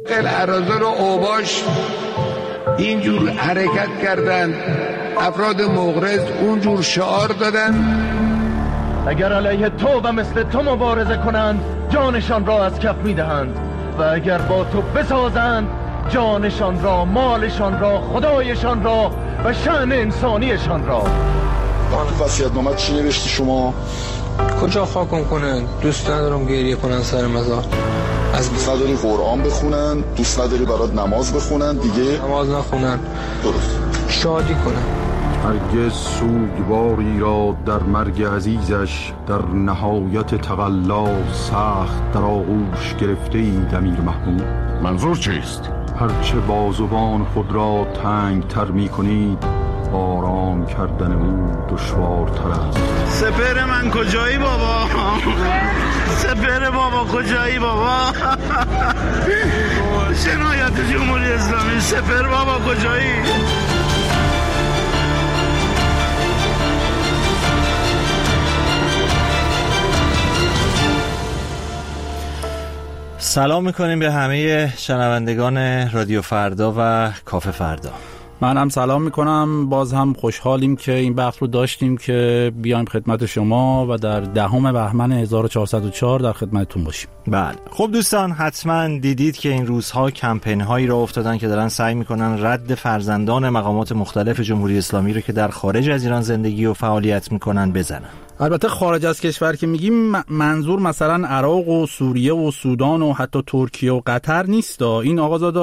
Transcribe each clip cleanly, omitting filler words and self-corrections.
اراذل و اوباش اینجور حرکت کردند، افراد مغرض اونجور شعار دادن اگر علیه تو و مثل تو مبارزه کنند جانشان را از کف میدهند و اگر با تو بسازند جانشان را، مالشان را، خدایشان را و شأن انسانیشان را. تو وصیت‌نامه چی نوشتی شما؟ کجا خاکم کنن؟ دوست ندارم گریه کنن سر مزار. از دوست نداری قرآن بخونن؟ دوست نداری برات نماز بخونن دیگه؟ نماز نخونن. درست. شادی کنن. هرگز سوگواری را در مرگ عزیزش در نهایت تقلا سخت در آغوش گرفته اید امیر محمود. منظور چیست؟ هرچه بازوان خود را تنگ تر می کنید آرام کردن او دشوارتر است. سپر من کجایی بابا؟ سپر بابا کجایی بابا؟ شنایت جمهوری اسلامی، سپر بابا کجایی؟ سلام میکنیم به همه شنوندگان رادیو فردا و کافه فردا. من هم سلام میکنم. باز هم خوشحالیم که این بحث رو داشتیم که بیایم خدمت شما و در 10 بهمن 1404 در خدمتتون باشیم. بله خب دوستان، حتما دیدید که این روزها کمپین هایی را افتادن که دارن سعی میکنن رد فرزندان مقامات مختلف جمهوری اسلامی رو که در خارج از ایران زندگی و فعالیت میکنن بزنن. البته خارج از کشور که میگیم منظور مثلا عراق و سوریه و سودان و حتی ترکیه و قطر نیست. این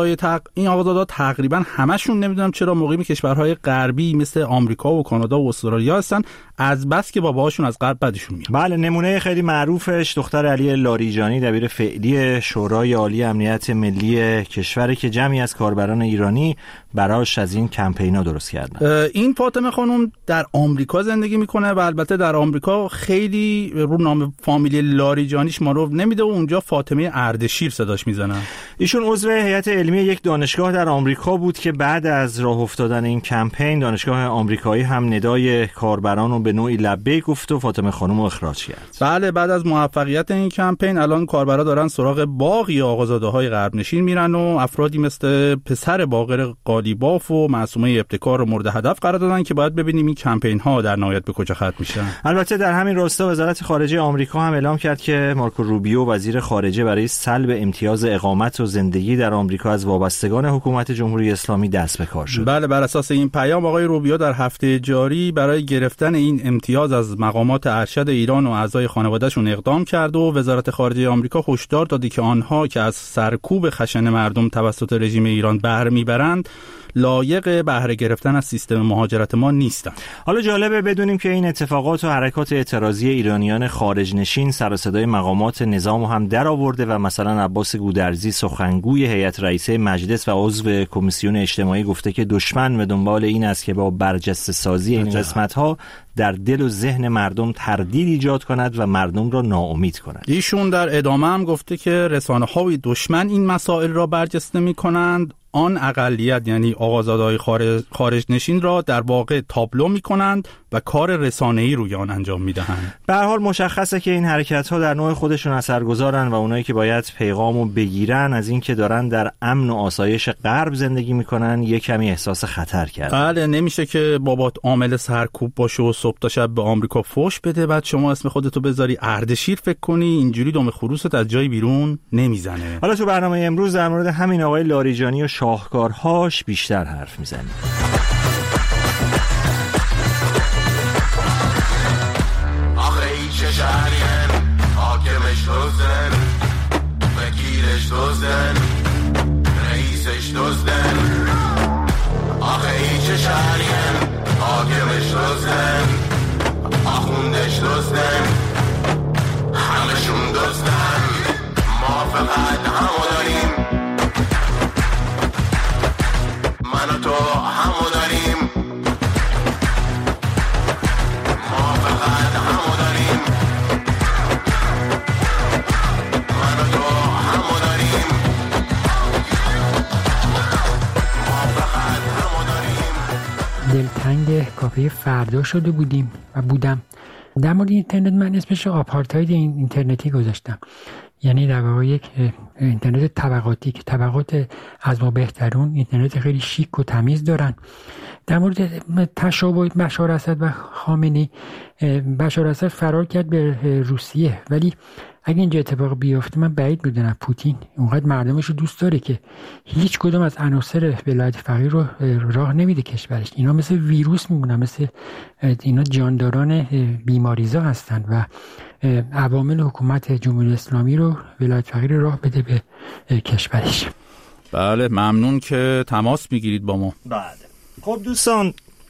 آقازادا تقریبا همشون نمیدونم چرا مقیم کشورهای غربی مثل آمریکا و کانادا و استرالیا هستن، از بس که باباهاشون از غرب بدشون میاد. بله، نمونه خیلی معروفش دختر علی لاریجانی، دبیر فعلی شورای عالی امنیت ملی کشور که جمعی از کاربران ایرانی براش از این کمپینا درست کردن. این فاطمه خانم در آمریکا زندگی میکنه و البته در آمریکا خیلی رو نام فامیلی لاریجانیش معروف نمیده و اونجا فاطمه اردشیر صداش میزنن. ایشون عضو هیئت علمی یک دانشگاه در آمریکا بود که بعد از راه افتادن این کمپین دانشگاه آمریکایی هم ندای کاربران رو به نوعی لبیک گفت و فاطمه خانم رو اخراج کرد. بله، بعد از موفقیت این کمپین الان کاربرا دارن سراغ باقی آقازاده‌های غرب نشین میرن و افرادی مثل پسر باقر قالیباف و معصومه ابتکار رو مورد هدف قرار دادن که باید ببینیم این کمپین ها در نهایت به کجا ختم میشن. البته در همین راستا وزارت خارجه آمریکا هم اعلام کرد که مارکو روبیو وزیر خارجه برای سلب امتیاز اقامت و زندگی در آمریکا از وابستگان حکومت جمهوری اسلامی دست به کار شد. بله، بر اساس این پیام آقای روبیو در هفته جاری برای گرفتن این امتیاز از مقامات ارشد ایران و اعضای خانواده‌شون اقدام کرد و وزارت خارجه آمریکا هشدار دادی که آنها که از سرکوب خشن مردم توسط رژیم ایران بهره میبرند لایق بهره گرفتن از سیستم مهاجرت ما نیستند. حالا جالبه بدونیم که این اتفاقات و حرکات اعتراضی ایرانیان خارج نشین سر و صدای مقامات نظام هم در آورده و مثلا عباس گودرزی سخنگوی هیئت رئیسه مجلس و عضو کمیسیون اجتماعی گفته که دشمن به دنبال این است که با برجسته سازی این قسمت‌ها در دل و ذهن مردم تردید ایجاد کند و مردم را ناامید کند. ایشون در ادامه هم گفته که رسانه‌های دشمن این مسائل را برجسته می‌کنند، آن اقلیت یعنی آقازاده‌های خارج نشین را در واقع تابلو می‌کنند و کار رسانه‌ای روی آن انجام می‌دهند. به هر حال مشخصه که این حرکت‌ها در نوع خودشون اثرگذارن و اونایی که باید پیغامو بگیرن از این که دارن در امن و آسایش غرب زندگی می‌کنن یک کمی احساس خطر کردن. بله، نمیشه که بابات عامل سرکوب باشه و صبح تا شب به آمریکا فوش بده بعد شما اسم خودتو بذاری اردشیر فکر کنی اینجوری دم خروست از جای بیرون نمیزنه. حالا تو برنامه امروز در مورد همین آقای لاریجانی و شاهکارهاش بیشتر حرف میزنیم. آخه این چه شهرین حاکمش دوزن وکیلش دوزن رئیسش دوزن. آخه این چه شهرین حاکمش دوزن آخوندش دوزن همشون دوزن. ما فقط همو داریم، من و تو همو داریم، ما فقط همو داریم، من و تو همو داریم، ما فقط همو داریم. دلتنگ کافه فردا شده بودم. در مورد اینترنت من اسمش آپارتاید اینترنتی گذاشتم. یعنی در واقع یک اینترنت طبقاتی که طبقات از ما بهترون اینترنت خیلی شیک و تمیز دارن. در مورد تشابه بشار اسد و خامنه‌ای، بشار اسد فرار کرد به روسیه، ولی اگه اینجا اتفاق بیفته من بعید میدونم پوتین اونقدر مردمش رو دوست داره که هیچ کدوم از عناصر ولایت فقیه رو راه نمیده کشورش. اینا مثل ویروس میمونن، مثل اینا جانداران بیماریزا هستن و عوامل حکومت جمهوری اسلامی رو ولایت فقیه راه بده به کشورش. بله ممنون که تماس میگیرید با ما. بله خب دوستان،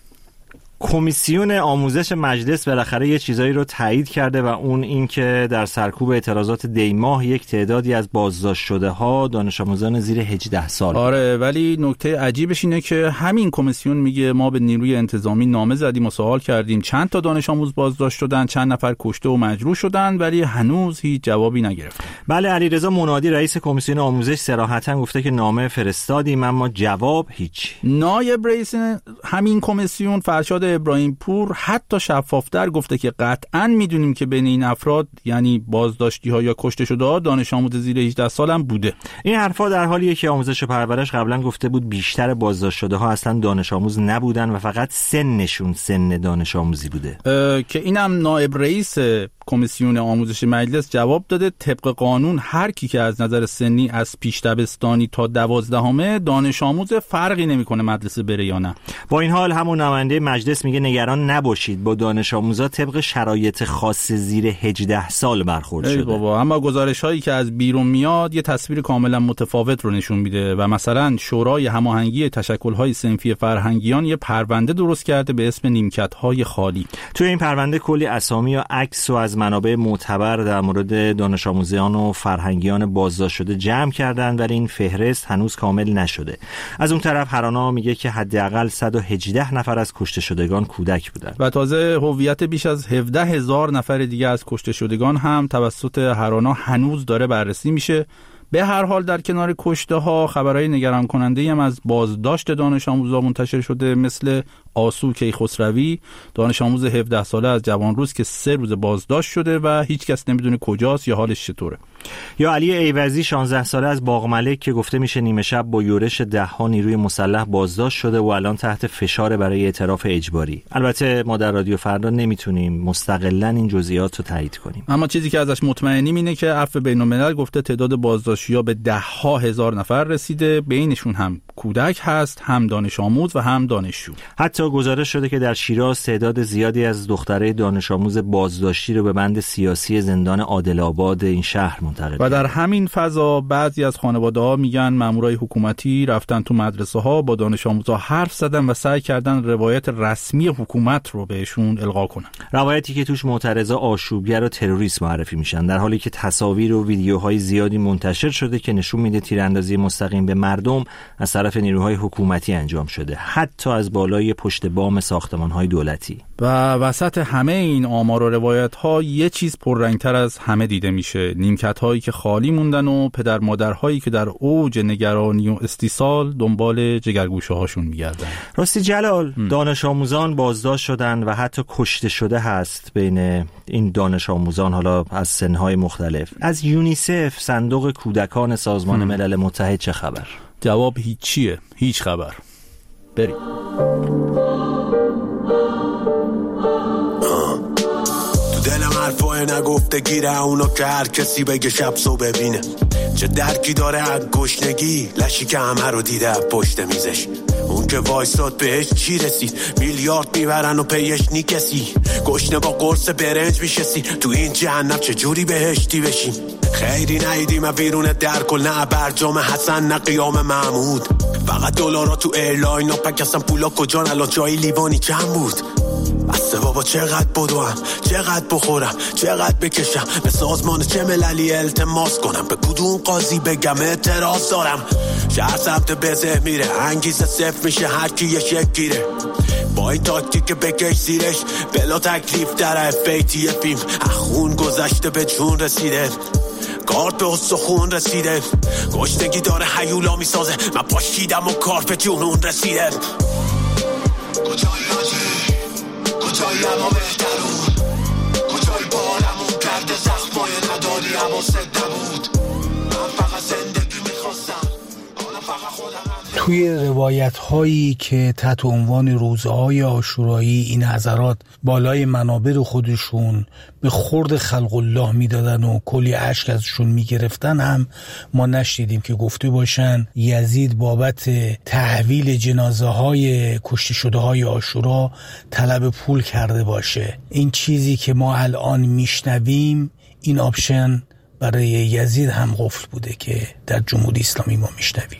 کمیسیون آموزش مجلس بالاخره یه چیزایی رو تایید کرده و اون این که در سرکوب اعتراضات دیماه یک تعدادی از بازداشت شده ها دانش آموزان زیر 18 سال. آره، ولی نکته عجیبش اینه که همین کمیسیون میگه ما به نیروی انتظامی نامه زدیم و سوال کردیم چند تا دانش آموز بازداشت شدن، چند نفر کشته و مجروح شدن، ولی هنوز هیچ جوابی نگرفتیم. بله، علیرضا منادی رئیس کمیسیون آموزش صراحتاً گفته که نامه فرستادیم اما جواب هیچ. نایب رئیس همین کمیسیون فرشاد ابراهیم پور حتی شفافتر گفته که قطعاً میدونیم که بین این افراد یعنی بازداشتی ها یا کشته شده ها دانش آموز زیر 18 سال هم بوده. این حرفا در حالیه که آموزش و پرورش قبلا گفته بود بیشتر بازداشت شده ها اصلا دانش آموز نبودن و فقط سنشون سن دانش آموزی بوده. که اینم نایب رئیس کمیسیون آموزش مجلس جواب داده طبق قانون هر کی که از نظر سنی از پیش دبستانی تا 12 دانش آموز فرقی نمیکنه مدرسه بره یا نه. با این حال همون نماینده مجلس میگه نگران نباشید، با دانش آموزا طبق شرایط خاص زیر 18 سال برخورد شده. بابا، اما گزارش هایی که از بیرون میاد یه تصویر کاملا متفاوت رو نشون میده و مثلا شورای هماهنگی تشکل های صنفی فرهنگیان یه پرونده درست کرده به اسم نیمکت های خالی. توی این پرونده کلی اسامی و عکس و از منابع معتبر در مورد دانش آموزان و فرهنگیان بازداشت شده جمع کردن، ولی این فهرست هنوز کامل نشده. از اون طرف هرانا میگه که حداقل 118 نفر از کشته شدگان کودک بودن و تازه هویت بیش از 17,000 نفر دیگه از کشته شدگان هم توسط هرانا هنوز داره بررسی میشه. به هر حال در کنار کشته ها خبرهای نگران کننده هم از بازداشت دانش آموزا منتشر شده، مثل آسو کیخسروی، دانش آموز 17 ساله از جوانروز که 3 روز بازداشت شده و هیچ کس نمیدونه کجاست یا حالش چطوره. یا علی ایوزی 16 ساله از باغملک که گفته میشه نیمه شب با یورش 10 نیروی مسلح بازداشت شده و الان تحت فشار برای اعتراف اجباری. البته ما در رادیو فردا نمیتونیم مستقلاً این جزئیات رو تایید کنیم، اما چیزی که ازش مطمئنیم اینه که عفو بین‌الملل گفته تعداد بازداشتی‌ها به 10,000 نفر رسیده، بینشون هم کودک هست، هم دانش آموز و هم دانشجو. حتی گزارش شده که در شیراز تعداد زیادی از دخترای دانش آموز بازداشتی رو به بند سیاسی زندان عادل آباد این شهر منتقل. و در همین فضا بعضی از خانواده‌ها میگن مامورای حکومتی رفتن تو مدرسه‌ها با دانش آموزا حرف زدن و سعی کردن روایت رسمی حکومت رو بهشون القا کنن. روایتی که توش معترضا آشوبگر و تروریست معرفی میشن، در حالی که تصاویر و ویدیوهای زیادی منتشر شده که نشون میده تیراندازی مستقیم به مردم از طرف نیروهای حکومتی انجام شده، حتی از بالای پشت بام ساختمان‌های دولتی. و وسط همه این آمار و روایت‌ها یه چیز پررنگتر از همه دیده میشه، نیمکت‌هایی که خالی موندن و پدر مادرهایی که در اوج نگرانی و استیصال دنبال جگرگوشه‌هاشون میگردن. راستی جلال، دانش آموزان بازداشت شدن و حتی کشته شده هست بین این دانش آموزان، حالا از سنهای مختلف. از یونیسف، صندوق کودکان سازمان ملل متحد چه خبر؟ جواب هیچیه، هیچ خبر. بریم. دلم حرفای نگفته گیره اونو که هر کسی بگه شب سو ببینه چه درکی داره از گشنگی، لشی که همه رو دیده پشت میزش. اون که وایساد بهش چی رسید، میلیارد میبرن و پیش نیکسی، گشنه با قرص برنج میشسی، تو این جهنم چه جوری بهشتی بشیم. خیری نیدیم و بیرون در کل، نه برجام حسن نه قیام محمود، فقط دلارا تو ایرلاین ها پکستن پولا کجان، الان جایی لیوانی چند بود. بسته بابا چقدر بدوم، چقدر بخورم، چقدر بکشم، به سازمان چه مللی التماس کنم، به کدوم قاضی بگم اعتراض دارم. شهر سمت بزه میره، انگیزه صفر میشه، هر کی یه شک گیره، با این تاکتیک بکش زیرش، بلا تکلیف در افیتی فیلم، اخون گذشته به جون رسیده، کارت به استخون رسیده، گشتگی داره حیولا میسازه، من پاشیدم و کارت به جنون رسیده. کجایی اما بهترون، کجایی بارمون کرده زخم مایه نداری حواست نبود من فقط زندگی میخواستم توی روایت هایی که تحت عنوان روزهای عاشورایی این حضرات بالای منابر خودشون به خورد خلق الله میدادن و کلی اشک ازشون میگرفتن هم ما نشنیدیم که گفته باشن یزید بابت تحویل جنازه های کشته شده های عاشورا طلب پول کرده باشه. این چیزی که ما الان میشنویم این آپشن برای یزید هم قفل بوده که در جمهوری اسلامی ما میشنویم.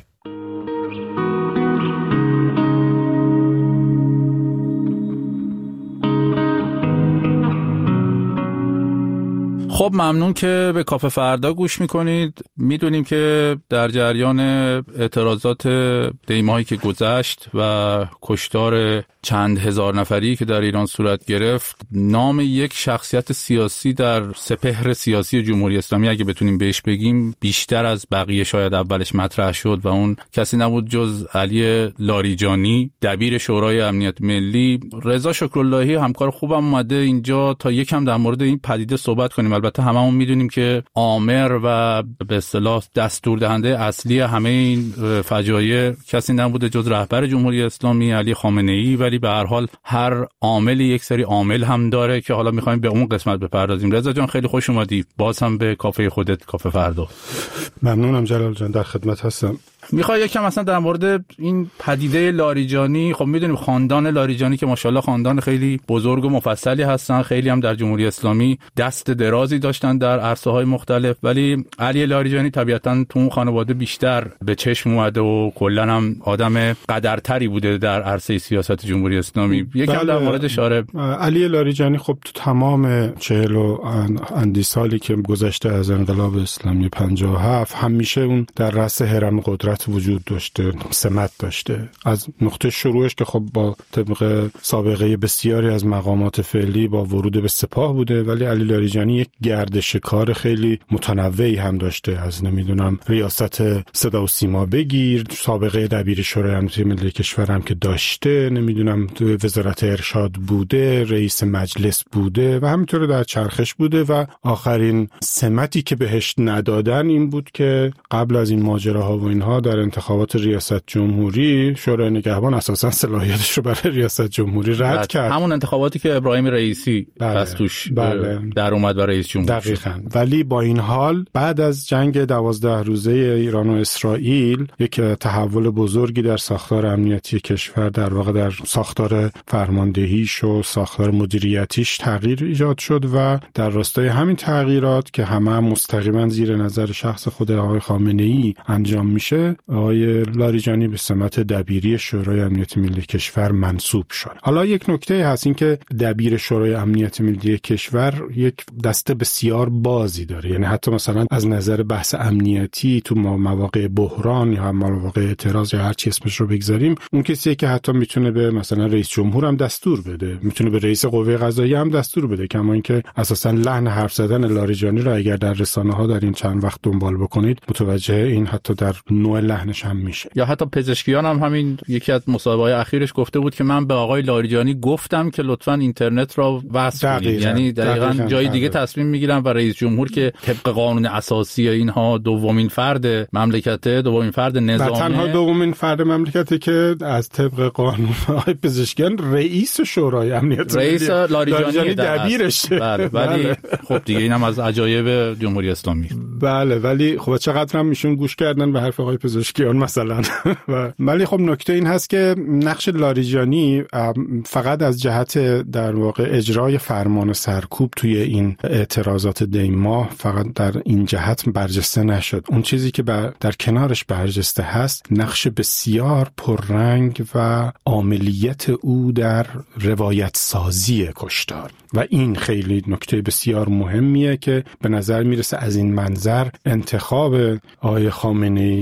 خب ممنون که به کافه فردا گوش میکنید. میدونیم که در جریان اعتراضات دیمایی که گذشت و کشتار چند هزار نفری که در ایران صورت گرفت، نام یک شخصیت سیاسی در سپهر سیاسی جمهوری اسلامی اگه بتونیم بهش بگیم بیشتر از بقیه شاید اولش مطرح شد و اون کسی نبود جز علی لاریجانی، دبیر شورای امنیت ملی. رضا شکراللهی همکار خوبم اومده اینجا تا یکم در مورد این پدیده صحبت کنیم. البته هممون میدونیم که عامر و به اصطلاح دستور دهنده اصلی همه این فجایع کسی نبوده جز رهبر جمهوری اسلامی علی خامنه‌ای، ولی به هر حال هر عاملی یک سری عامل هم داره که حالا می‌خوایم به اون قسمت بپردازیم. رضا جان خیلی خوش اومدی باز هم به کافه خودت، کافه فردا. ممنونم جلال جان، در خدمت هستم. میخوای یکم اصلا در مورد این پدیده لاریجانی، خب میدونیم خاندان لاریجانی که ماشاءالله خاندان خیلی بزرگ و مفصلی هستن، خیلی هم در جمهوری اسلامی دست درازی داشتن در عرصه‌های مختلف، ولی علی لاریجانی طبیعتاً تو اون خانواده بیشتر به چشم اومده و کلاً هم آدم قدرتری بوده در عرصه سیاست جمهوری اسلامی. یکم در موردش علی لاریجانی خب تو تمام 40 و اندی سالی که گذشته از انقلاب اسلامی 57 همیشه اون در رأس هرم قدرت وجود داشته، سمت داشته. از نقطه شروعش که خب با طبق سابقه بسیاری از مقامات فعلی با ورود به سپاه بوده، ولی علی لاریجانی یک گردش کار خیلی متنوعی هم داشته. از نمیدونم ریاست صدا و سیما بگیر، سابقه دبیر شورای امنیت ملی کشور هم که داشته، نمیدونم تو وزارت ارشاد بوده، رئیس مجلس بوده و همینطور در چرخش بوده و آخرین سمتی که بهش ندادن این بود که قبل از این ماجراها و اینها در انتخابات ریاست جمهوری شورای نگهبان اساسا صلاحیتش رو برای ریاست جمهوری رد کرد. همون انتخاباتی که ابراهیم رئیسی از توش در اومد برای رئیس جمهور. دقیقاً. ولی با این حال بعد از جنگ 12 روزه ایران و اسرائیل یک تحول بزرگی در ساختار امنیتی کشور، در واقع در ساختار فرماندهیش و ساختار مدیریتیش تغییر ایجاد شد و در راستای همین تغییرات که همه مستقیما زیر نظر شخص خود آقای خامنه‌ای انجام میشه، آقای لاریجانی به سمت دبیری شورای امنیت ملی کشور منصوب شد. حالا یک نکته هست، این که دبیر شورای امنیت ملی کشور یک دسته بسیار بازی داره، یعنی حتی مثلا از نظر بحث امنیتی تو مواقع بحران یا مواقع اعتراض یا هر چی اسمش رو بگذاریم، اون کسیه که حتی میتونه به مثلا رئیس جمهور هم دستور بده، میتونه به رئیس قوه قضاییه هم دستور بده. کما اینکه اساسا لحن حرف زدن لاریجانی رو اگر در رسانه‌ها در این چند وقت دنبال بکنید متوجه این حتی در نوع لحنش هم میشه. یا حتی پزشکیان هم همین یکی از مصاحبه‌های اخیرش گفته بود که من به آقای لاریجانی گفتم که لطفاً اینترنت را وصل کنید. یعنی دقیقاً جای دیگه تصمیم میگیرن و رئیس جمهور که طبق قانون اساسی اینها دومین فرد مملکته، دومین فرد نظامه، تنها دومین فرد مملکته که از طبق قانون آقای پزشکیان رئیس شورای امنیت رئیس لاریجانی دبیرشه. بله. ولی خب دیگه اینم از عجایب جمهوری اسلامی. بله، ولی خب چقدر هم ایشون گوش کردن به حرف آقای پزشکیان مثلا. ولی خب نکته این هست که نقش لاریجانی فقط از جهت در واقع اجرای فرمان سرکوب توی این اعتراضات دیما فقط در این جهت برجسته نشد. اون چیزی که در کنارش برجسته هست نقش بسیار پررنگ و عاملیت او در روایت سازی کشتار و این خیلی نکته بسیار مهمیه که به نظر میرسه از این منظر انتخاب آقای خامنه‌ای، در واقع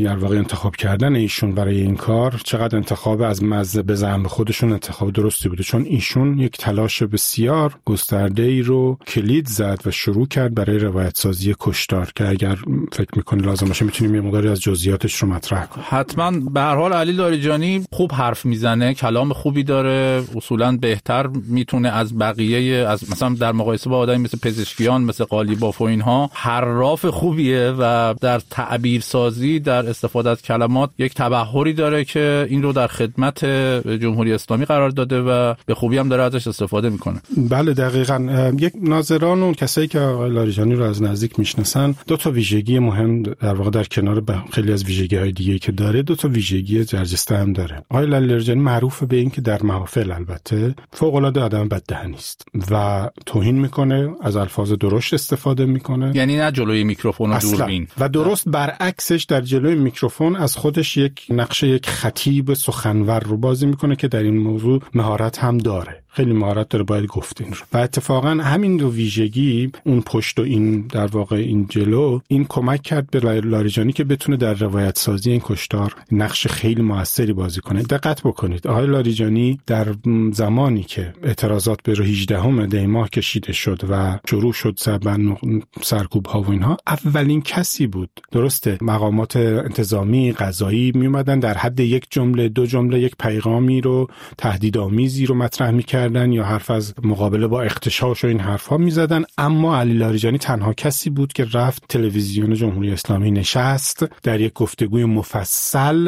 انتخاب کردن ایشون برای این کار چقدر انتخاب از مزه به زعم خودشون انتخاب درستی بوده، چون ایشون یک تلاش بسیار گسترده‌ای رو کلید زد و شروع کرد برای روایت سازی کشتار که اگر فکر می‌کنی لازم باشه میتونیم یه مقداری از جزئیاتش رو مطرح کنیم. حتما. به هر حال علی لاریجانی خوب حرف میزنه، کلام خوبی داره، اصولاً بهتر میتونه از بقیه، از مثلا در مقایسه با آدمی مثل پزشکیان مثل قالیباف و اینها حراف خوبیه و در تعبیر سازی، در استفاده از کلمات یک تبحری داره که این رو در خدمت جمهوری اسلامی قرار داده و به خوبی هم داره ازش استفاده میکنه. بله دقیقاً. یک ناظران و کسایی که آقای لاریجانی رو از نزدیک میشناسن دو تا ویژگی مهم در واقع در کنار خیلی از ویژگی‌های دیگه‌ای که داره، دو تا ویژگی برجسته هم داره. آقای لاریجانی معروف به این که در محافل البته فوق‌العاده آدم بددهنی است و توهین میکنه، از الفاظ درشت استفاده میکنه، یعنی نه جلوی میکروفون و دوربین، و درست برعکسش در جلوی میکروفون از خودش یک نقش یک خطیب سخنور رو بازی میکنه که در این موضوع مهارت هم داره، خیلی مهارت داره، باید گفت این رو. و اتفاقا همین دو ویژگی، اون پشت و این در واقع این جلو، این کمک کرد به لاریجانی که بتونه در روایت سازی این کشتار نقش خیلی موثری بازی کنه. دقت بکنید آقای لاریجانی در زمانی که اعتراضات به 18 دی ماه کشیده شد و شروع شد سرکوب ها و اینها، اولین کسی بود، درسته، مقامات انتظامی قضایی می اومدن در حد یک جمله دو جمله یک پیغامی رو تهدیدآمیزی رو مطرح می‌کردن یا حرف از مقابله با اغتشاش و این حرفا می‌زدن، اما علی لاریجانی تنها کسی بود که رفت تلویزیون جمهوری اسلامی نشست، در یک گفتگوی مفصل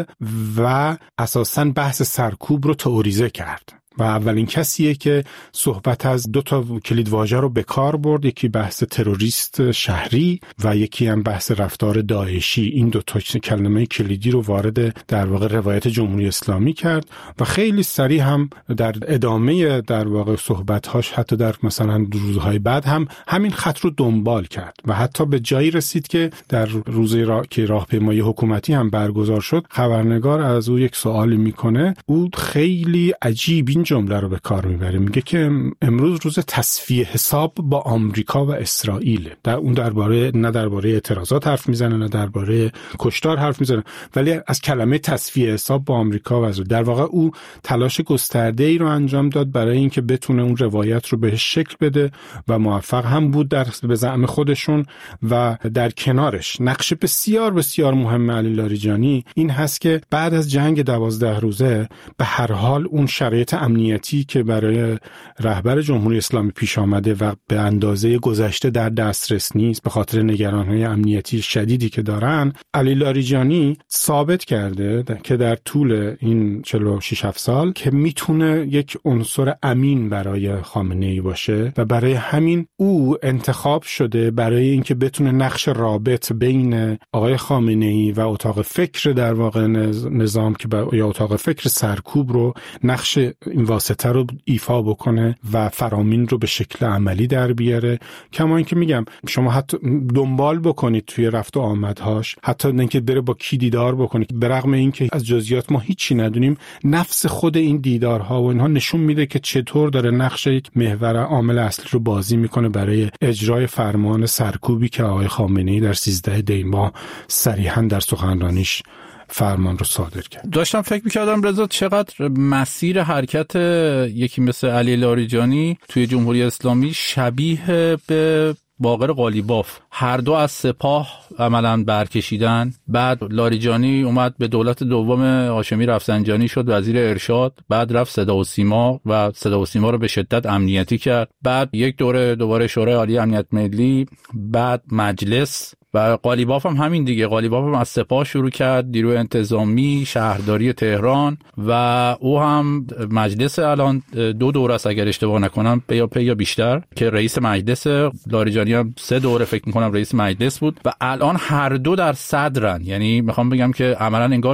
و اساساً بحث سرکوب رو تئوریزه کرد و اولین کسیه که صحبت از دو تا کلیدواژه رو به کار برد، یکی بحث تروریست شهری و یکی هم بحث رفتار داعشی. این دو تا کلمه کلیدی رو وارد در واقع روایت جمهوری اسلامی کرد و خیلی سریع هم در ادامه در واقع صحبت‌هاش، حتی در مثلا روزهای بعد هم همین خط رو دنبال کرد و حتی به جایی رسید که در روزی که راهپیمایی حکومتی هم برگزار شد، خبرنگار از او یک سوالی میکنه، او خیلی عجیب این جمله رو به کار میبره، میگه که امروز روز تصفیه حساب با آمریکا و اسرائیل. اون نه درباره اعتراضات حرف میزنه، نه درباره کشتار حرف میزنه، ولی از کلمه تصفیه حساب با آمریکا و اسرائیل. در واقع او تلاش گسترده‌ای رو انجام داد برای اینکه بتونه اون روایت رو بهش شکل بده و موفق هم بود به زعم خودشون. و در کنارش نقش بسیار بسیار مهم علی لاریجانی این هست که بعد از جنگ 12 روزه به هر حال اون شرایط امنیتی که برای رهبر جمهوری اسلامی پیش آمده و به اندازه گذشته در دسترس نیست به خاطر نگرانی‌های امنیتی شدیدی که دارن، علی لاریجانی ثابت کرده که در طول این 46 سال که میتونه یک عنصر امین برای خامنه‌ای باشه و برای همین او انتخاب شده برای اینکه بتونه نقش رابط بین آقای خامنه‌ای و اتاق فکر در واقع نظام که یا اتاق فکر سرکوب رو، نقش این واسطه رو ایفا بکنه و فرامین رو به شکل عملی در بیاره. کما اینکه میگم شما حتی دنبال بکنید توی رفت و آمدهاش، حتی اینکه بره با کی دیدار بکنید، به رغم اینکه از جزئیات ما هیچی ندونیم، نفس خود این دیدارها و اینها نشون میده که چطور داره نقش یک محور عامل اصلی رو بازی میکنه برای اجرای فرمان سرکوبی که آقای خامنه‌ای در 13 دی ماه صریحاً در سخنرانیش فرمان رو صادر کرد. داشتم فکر می‌کردم رضا چقدر مسیر حرکت یکی مثل علی لاریجانی توی جمهوری اسلامی شبیه به باقر قالیباف. هر دو از سپاه عملاً برکشیدن، بعد لاریجانی اومد به دولت دوم هاشمی رفسنجانی شد وزیر ارشاد، بعد رفت صدا و سیما و صدا و سیما رو به شدت امنیتی کرد، بعد یک دوباره شورای عالی امنیت ملی، بعد مجلس. و قالیباف هم همین دیگه، قالیباف هم از سپاه شروع کرد، نیروی انتظامی، شهرداری تهران و او هم مجلس الان 2 دوره است اگر اشتباه نکنم یا بیشتر که رئیس مجلس. لاریجانی هم 3 دوره فکر میکنم رئیس مجلس بود و الان هر دو در صدرن. یعنی میخوام بگم که عملا انگار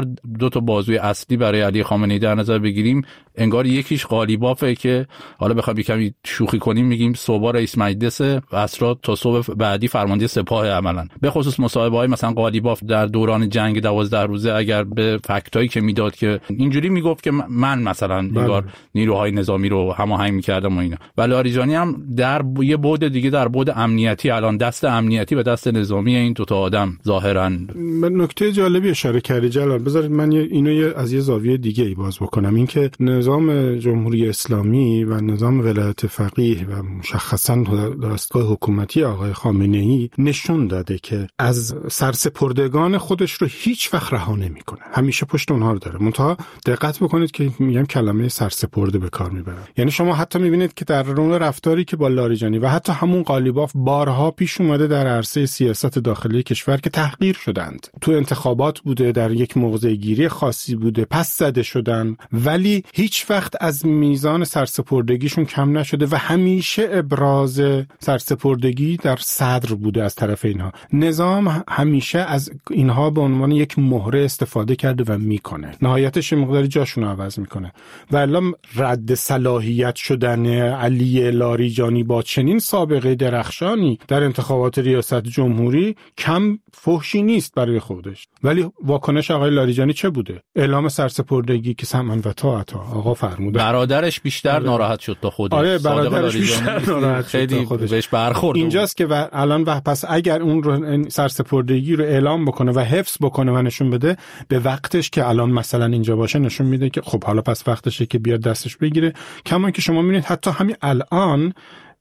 دو تا بازوی اصلی برای علی خامنه‌ای در نظر بگیریم، انگار یکیش قالیبافه که حالا بخوام کمی شوخی کنیم میگیم صبح رئیس مجلس اسرا تا صبح بعدی فرمانده سپاه عملاً. به خصوص مصاحبه‌های مثلا قالیباف در دوران جنگ 12 روزه اگر به فکتایی که میداد که اینجوری میگفت که من مثلا انگار نیروهای نظامی رو هماهنگ می‌کردم و اینا. و لاریجانی هم در یه بعد دیگه، در بعد امنیتی، الان دست امنیتی و دست نظامی این دو تا آدم ظاهراً. نکته جالبی اشاره کردی جلال، بذارید من اینو از یه زاویه دیگه ای باز بکنم. این که نظام جمهوری اسلامی و نظام ولایت فقیه و مشخصاً دستگاه حکومتی آقای خامنه‌ای نشون داده که از سرسپردگان خودش رو هیچ وقت رها نمی‌کنه، همیشه پشت اونها رو داره. منتها دقت بکنید که میگم کلمه سرسپرده به کار میبرن. یعنی شما حتی میبینید که در رون رفتاری که با لاریجانی و حتی همون قالیباف بارها پیش اومده در عرصه سیاست داخلی کشور که تحقیر شدند، تو انتخابات بوده، در یک موضع گیری خاصی بوده، پس زده شدن، ولی هیچ وقت از میزان سرسپردگیشون کم نشده و همیشه ابراز سرسپردگی در صدر بوده از طرف اینها. نظام همیشه از اینها به عنوان یک مهره استفاده کرده و میکنه، نهایتش مقداری جاشون رو عوض میکنه. و الان رد صلاحیت شدن علی لاریجانی با چنین سابقه درخشانی در انتخابات ریاست جمهوری کم فحشی نیست برای خودش. ولی واکنش آقای لاریجانی چه بوده؟ اعلام سرسپردگی که سمعا و طاعت آقا فرموده. برادرش بیشتر ناراحت شد تا خودش. آره برادرش بیشتر ناراحت شد تا خودش. بهش برخورد. اینجاست که الان پس اگر اون رو سرسپردگی رو اعلام بکنه و حفظ بکنه و نشون بده، به وقتش که الان مثلا اینجا باشه نشون میده که خب حالا پس وقتشه که بیاد دستش بگیره. کما که شما میبینید حتی همین الان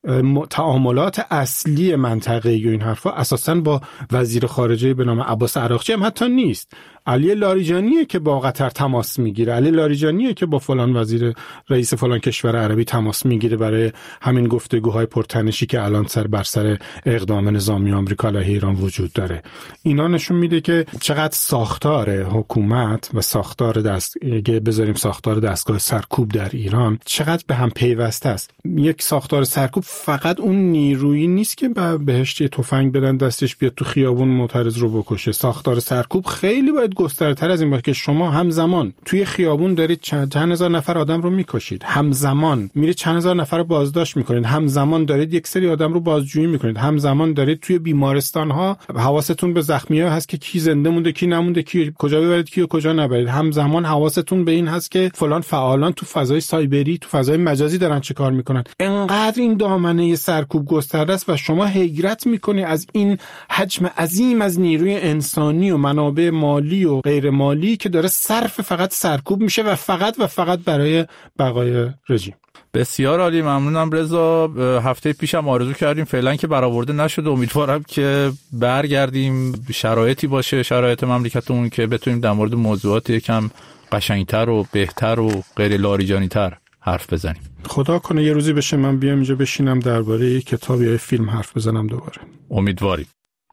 تعاملات اصلی منطقه‌ای و این حرفا اساساً با وزیر خارجه به نام عباس عراقچی هم حتی نیست. علی لاریجانیه که با قطر تماس میگیره، علی لاریجانیه که با فلان وزیر رئیس فلان کشور عربی تماس میگیره برای همین گفتگوهای پرتنشی که الان سر بر سر اقدام نظامی آمریکا علیه ایران وجود داره. اینا نشون میده که چقدر ساختار حکومت و ساختار بذاریم ساختار دستگاه سرکوب در ایران چقدر به هم پیوسته است. یک ساختار سرکوب فقط اون نیرویی نیست که بهش یه تفنگ بدن دستش بیاد تو خیابون معترض رو بکشه. ساختار سرکوب خیلی باید گسترتر از این باشه که شما همزمان توی خیابون دارید چند هزار نفر آدم رو میکشید، همزمان میرید چند هزار نفر رو بازداشت میکنید، همزمان دارید یک سری آدم رو بازجویی میکنید، همزمان دارید توی بیمارستان ها حواستون به زخمی‌ها هست که کی زنده مونده کی نمونده، کی کجا ببرید کی کجا نبرید، همزمان حواستون به این هست که فلان فعالان تو فضای سایبری تو فضای مجازی دارن چه کار میکنن. انقدر این دامنه سرکوب گسترده است و شما حیرت میکنی از این حجم عظیم از نیروی انسانی و منابع مالی و غیر مالی که داره صرف فقط سرکوب میشه و فقط برای بقای رژیم. بسیار عالی، ممنونم رضا. هفته پیشم آرزو کردیم فعلا که برآورده نشد، امیدوارم که برگردیم شرایطی باشه شرایط مملکتمون که بتونیم در مورد موضوعات یکم قشنگتر و بهتر و غیر لاریجانی تر حرف بزنیم. خدا کنه یه روزی بشه من بیام اینجا بشینم درباره یک کتاب یا فیلم حرف بزنم دوباره. امیدواریم.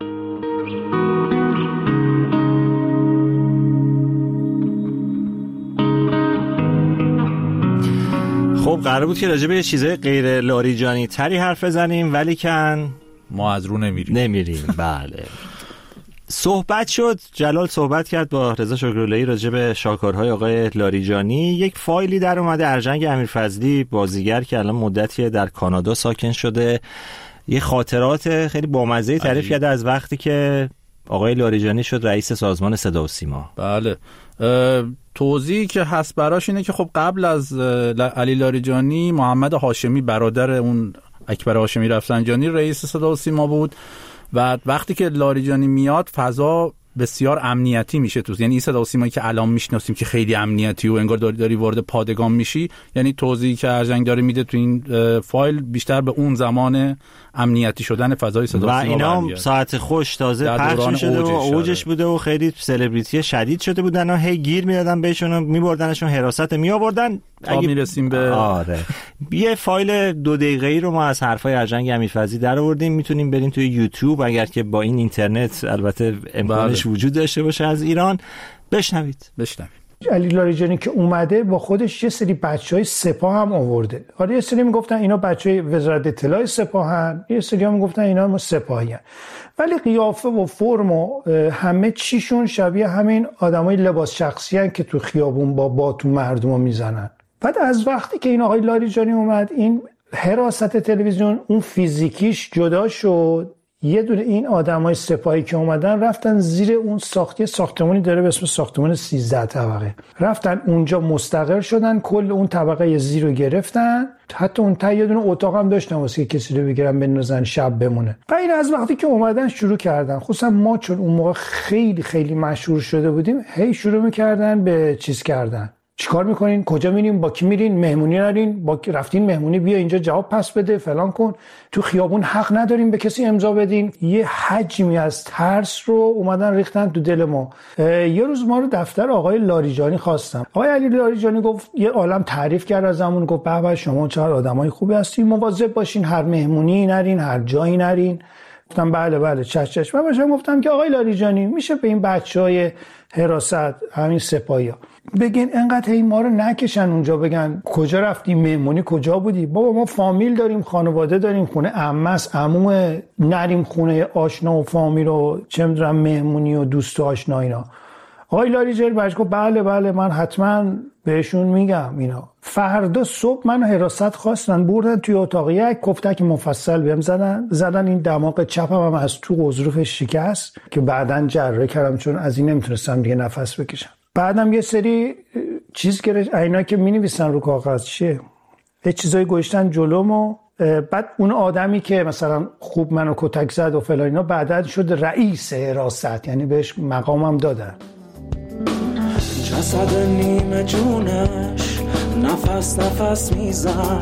خب قرار بود که راجع به چیزای غیر لاریجانی تری حرف بزنیم ولی کن ما از رو نمیریم. بله. صحبت شد، جلال صحبت کرد با رضا شکراللهی راجع به شاهکارهای آقای لاریجانی. یک فایلی در اومده، ارجنگ امیرفضلی بازیگر که الان مدتی در کانادا ساکن شده یه خاطرات خیلی بامزه تعریف کرده از وقتی که آقای لاریجانی شد رئیس سازمان صدا و سیما. بله. توضیحی که هست براش اینه که خب قبل از علی لاریجانی محمد هاشمی برادر اون اکبر هاشمی رفسنجانی رئیس صدا و سیما بود و وقتی که لاریجانی میاد فضا بسیار امنیتی میشه توش. یعنی این صدا و سیمایی که الان میشناسیم که خیلی امنیتی و انگار داری وارد پادگان میشی، یعنی توضیحی که ارجنگ داره میده تو این فایل بیشتر به اون زمان امنیتی شدن فضای صدا و سیما و اینا ساعت خوش تازه پخش میشده و اوجش بوده و خیلی سلبریتی شدید شده بودن و هی گیر میدادن بهشون و میبردنشون حراست میآوردن تا میرسیم به یه فایل 2 دقیقه‌ای رو ما از حرفای ارجنگ امیرفضلی در آوردیم. میتونیم بریم توی یوتیوب اگر که با این اینترنت البته امکانش وجود داشته باشه از ایران بشنوید. علی لاریجانی که اومده با خودش یه سری بچهای سپاه هم آورده. حالا یه سری میگفتن اینا بچهای وزارت اطلاع سپاهن، یه سری هم میگفتن اینا سپاهیان، ولی قیافه و فرم و همه چیشون شبیه همین آدمای لباس شخصی هن که تو خیابون با باتون مردمو میزنن. بعد از وقتی که این آقای لاریجانی اومد، این حراست تلویزیون اون فیزیکیش جدا شد. یه دونه این آدمای سپاهی که اومدن رفتن زیر اون ساختمانی داره به اسم ساختمان 13 طبقه، رفتن اونجا مستقر شدن، کل اون طبقه زیر رو گرفتن، حتی اون تا یه دونه اتاق هم داشتن واسه کسی رو بگیرن بندازن شب بمونه. و این از وقتی که اومدن شروع کردن، خصوصا ما چون اون موقع خیلی خیلی مشهور شده بودیم، هی شروع می‌کردن به چیز کردن. چیکار میکنین؟ کجا میرین؟ با کی میرین؟ مهمونی نرین؟ با کی رفتین مهمونی؟ بیا اینجا جواب پس بده، فلان کن. تو خیابون حق ندارین به کسی امضا بدین. یه حجمی از ترس رو اومدن ریختن تو دل ما. یه روز ما رو دفتر آقای لاریجانی خواستم. آقای علی لاریجانی گفت، یه عالم تعریف کرد ازمون، گفت به شما چه آدمای خوبی هستین، مواظب باشین هر مهمونی نرین، هر جایی نرین. گفتم بله چش. من بهش گفتم که آقای لاریجانی میشه به این بچهای حراست همین سپاهیا بگین انقدر هی ما رو نکشن اونجا، بگن کجا رفتی مهمونی، کجا بودی؟ بابا ما فامیل داریم، خانواده داریم، خونه عمس عمومه، نریم خونه آشنا و فامیل و چه میدونم مهمونی و دوست و آشنا اینا. آقای لاریجانی برش گفت بله من حتما بهشون میگم اینا. فردا صبح من حراست خواستن، بردن توی اتاق، یک کفتک مفصل بهم زدن این دماغ چپم هم از تو غضروفش شکست که بعدن جراحی کردم چون از این نمیتونستم دیگه نفس بکشم. بعدم یه سری چیز گرفت، اینا که مینویسن رو کاغذ چیه، یه چیزایی گوشتن جلومو. بعد اون آدمی که مثلا خوب منو کتک زد و فلان اینا بعدن شد رئیس حراست، یعنی بهش مقامم دادن. جسد نیمه جونش نفس میزد،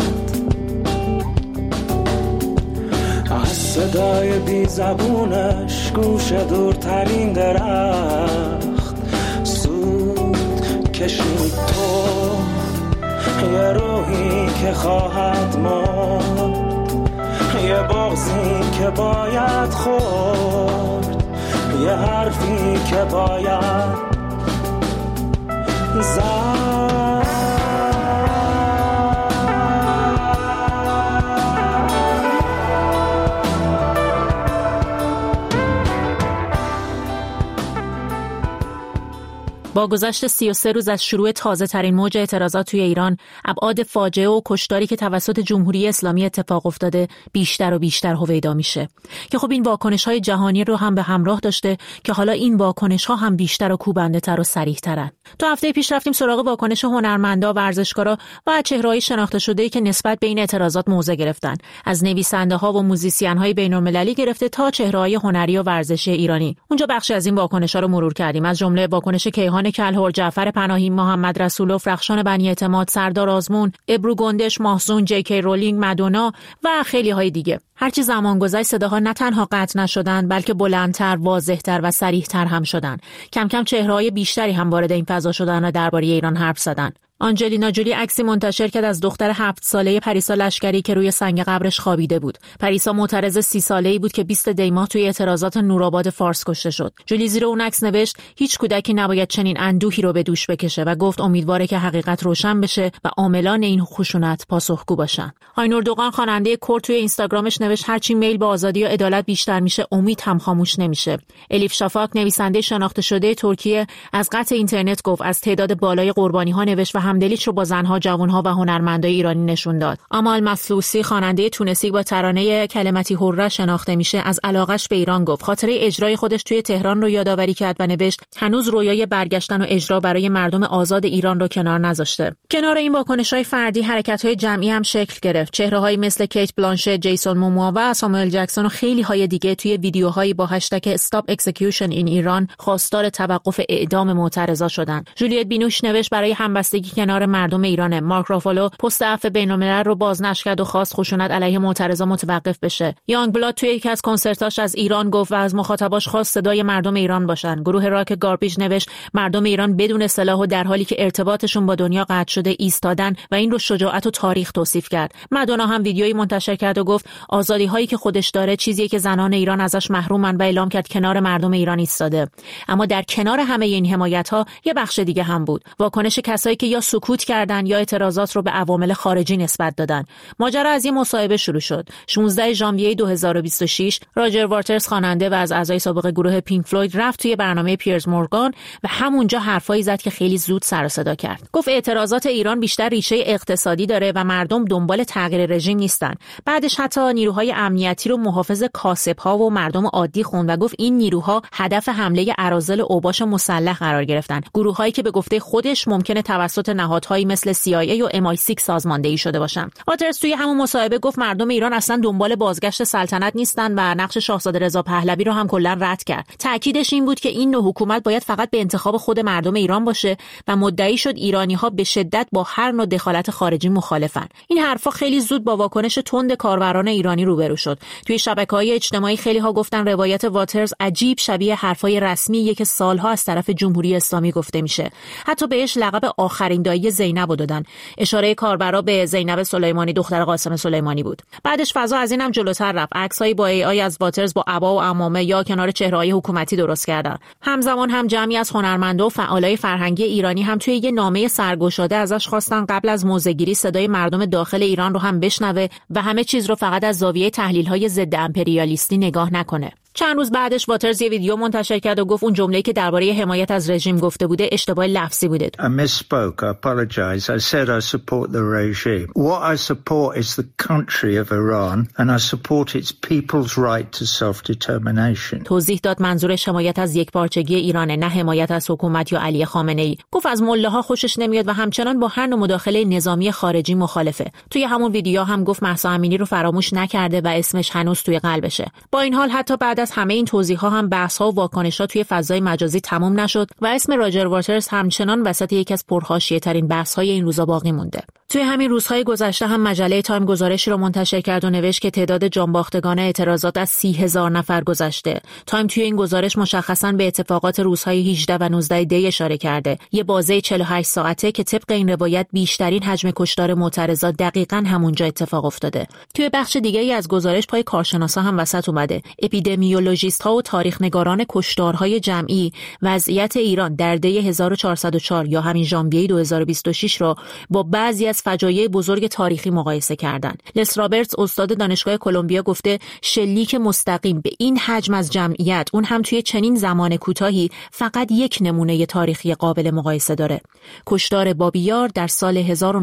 از صدای بی زبونش گوش دورترین درخت سود کشید. تو یه روحی که خواهد مرد، یه بغضی که باید خورد، یه حرفی که باید با گذشت 33 روز از شروع تازه ترین موج اعتراضات توی ایران، ابعاد فاجعه و کشتاری که توسط جمهوری اسلامی اتفاق افتاده بیشتر و بیشتر هویدا میشه که خب این واکنش‌های جهانی رو هم به همراه داشته که حالا این واکنش‌ها هم بیشتر و کوبنده‌تر و صریح‌ترن. تو هفته پیش رفتیم سراغ واکنش هنرمندا، ورزشکارا و چهره‌های شناخته شده‌ای که نسبت به این اعتراضات موضع گرفتن، از نویسنده‌ها و موزیسین‌های بین‌المللی گرفته تا چهره‌های هنری و ورزشی ایرانی. اونجا بخشی از این واکنش‌ها رو مرور کردیم، از جمله واکنش کیهان کلهر، جعفر پناهی، محمد رسولوف، رخشان بنی اعتماد، سردار آزمون، ابرو گندش، ماهزون، جی.کی رولینگ، مادونا و خیلی های دیگه. هرچی زمان گذشت صداها نه تنها قطع نشدن بلکه بلندتر، واضحتر و صریحتر هم شدن. کم کم چهره‌های بیشتری هم وارد این فضا شدن و درباره ایران حرف زدن. آنجلینا جولی عکسی منتشر کرد از دختر 7 ساله پریسا لشکری که روی سنگ قبرش خوابیده بود. پریسا معترض 30 ساله‌ای بود که 20 دی ماه توی اعتراضات نورآباد فارس کشته شد. جولی زیر اون عکس نوشت هیچ کودکی نباید چنین اندوهی رو به دوش بکشه و گفت امیدواره که حقیقت روشن بشه و عاملان این خشونت پاسخگو باشن. آینور دوغان خواننده کرد توی اینستاگرامش نوشت هرچی میل به آزادی و عدالت بیشتر میشه، امید هم خاموش نمیشه. الیف شافاک نویسنده شناخته شده ترکیه از قطع اینترنت گفت، از تعداد بالای قربانی‌ها نوشت و همدلیش رو با زنها، جوانها و هنرمندای ایرانی نشون داد. امال مسلوسی خواننده تونسی با ترانه کلمتی حره شناخته میشه، از علاقش به ایران گفت. خاطره اجرای خودش توی تهران رو یادآوری کرد و نوشت هنوز رویای برگشتن و اجرا برای مردم آزاد ایران رو کنار نذاشته. کنار این واکنش‌های فردی، حرکت‌های جمعی هم شکل گرفت. چهره‌هایی مثل کیت بلانشت، جیسون موموا و ساموئل جکسون و خیلی های دیگه توی ویدیوهایی با هشتگ Stop Execution in Iran خواستار توقف اعدام معترضا شدن. جولیت بینوش نوشت برای همبستگی کنار مردم ایران. مارک رافالو پست عفو بین‌الملل رو بازنشر کرد و خواست خشونت علیه معترضا متوقف بشه. یانگ بلاد توی یکی از کنسرتاش از ایران گفت و از مخاطباش خواست صدای مردم ایران باشن. گروه راک گاربیج نوشت مردم ایران بدون سلاح و در حالی که ارتباطشون با دنیا قطع شده ایستادن و این رو شجاعت و تاریخ توصیف کرد. مادونا هم ویدیویی منتشر کرد و گفت آزادی‌هایی که خودش داره چیزیه که زنان ایران ازش محرومن و اعلام کرد کنار مردم ایران ایستاده. اما در کنار همه این حمایت‌ها یه بخش دیگه هم بود. واکنش کسایی که یا سکوت کردن یا اعتراضات رو به عوامل خارجی نسبت دادن. ماجرا از یه مصاحبه شروع شد. 16 ژانویه 2026 راجر واترز خواننده و از اعضای سابق گروه پینک فلوید رفت توی برنامه پیرز مورگان و همونجا حرفایی زد که خیلی زود سر و صدا کرد. گفت اعتراضات ایران بیشتر ریشه اقتصادی داره و مردم دنبال تغییر رژیم نیستن. بعدش حتی نیروهای امنیتی رو محافظ کاسب‌ها و مردم عادی خوند و گفت این نیروها هدف حمله اراذل اوباش مسلح قرار گرفتن. گروهایی که به گفته خودش ممکنه توسط نهادهایی مثل CIA و MI6 سازماندهی شده باشن. واترز توی همون مصاحبه گفت مردم ایران اصلا دنبال بازگشت سلطنت نیستن و نقش شاهزاده رضا پهلوی رو هم کلا رد کرد. تأکیدش این بود که این نوع حکومت باید فقط به انتخاب خود مردم ایران باشه و مدعی شد ایرانی‌ها به شدت با هر نوع دخالت خارجی مخالفن. این حرفا خیلی زود با واکنش تند کاربران ایرانی روبرو شد. توی شبکه‌های اجتماعی خیلی ها گفتن روایت واترز عجیب شبیه حرفای رسمیه که سالها از طرف جمهوری اسلامی گفته میشه. حتی بهش لقب آخرین دایی زینب رو دادن. اشاره کاربرا به زینب سلیمانی دختر قاسم سلیمانی بود. بعدش فضا از اینم جلوتر رفت. عکس‌های با AI از واترز با عبا و عمامه یا کنار چهره‌های حکومتی درست کردن. همزمان هم جمعی از هنرمندا و فعالای فرهنگی ایرانی هم توی یه نامه سرگشاده ازش خواستن قبل از موضع‌گیری صدای مردم داخل ایران رو هم بشنوه و همه چیز رو فقط از زاویه تحلیل‌های ضد امپریالیستی نگاه نکنه. چند روز بعدش واترز یه ویدیو منتشر کرد و گفت اون جمله‌ای که درباره حمایت از رژیم گفته بوده اشتباه لفظی بوده. I misspoke. I apologize. I said I support the regime. What I support is the country of Iran and I support its people's right to self-determination. توضیح داد منظورش حمایت از یکپارچگی ایرانه، نه حمایت از حکومت یا علی خامنه‌ای. گفت از مله‌ها خوشش نمیاد و همچنان با هر نوع مداخله نظامی خارجی مخالفه. توی همون ویدیو هم گفت مهسا امینی رو فراموش نکرده و اسمش هنوز توی قلبشه. با این حال حتی بعد از همه این توضیح‌ها هم بحث‌ها و واکنش‌ها توی فضای مجازی تمام نشد و اسم راجر واترز همچنان وسط یکی از پرحاشیه‌ترین بحث‌های این روزا باقی مونده. توی همین روزهای گذشته هم مجله تایم گزارشی رو منتشر کرد و نوشت که تعداد جانباختگان اعتراضات از 30,000 نفر گذشته. تایم توی این گزارش مشخصاً به اتفاقات روزهای 18 و 19 دی اشاره کرده. یه بازه 48 ساعته که طبق این روایت بیشترین حجم کشتار معترضات دقیقاً همونجا اتفاق افتاده. توی بخش دیگه‌ای از گزارش پای کارشناسا هم وسط اومده. اپیدمیولوژیست‌ها و تاریخ‌نگاران کشتارهای جمعی وضعیت ایران در دی 1404 یا همین ژانویه 2026 را با بعضی از فجایع بزرگ تاریخی مقایسه کردند. لس رابرتس استاد دانشگاه کلمبیا گفته شلیک مستقیم به این حجم از جمعیت اون هم توی چنین زمان کوتاهی فقط یک نمونه تاریخی قابل مقایسه داره. کشتار بابی یار در سال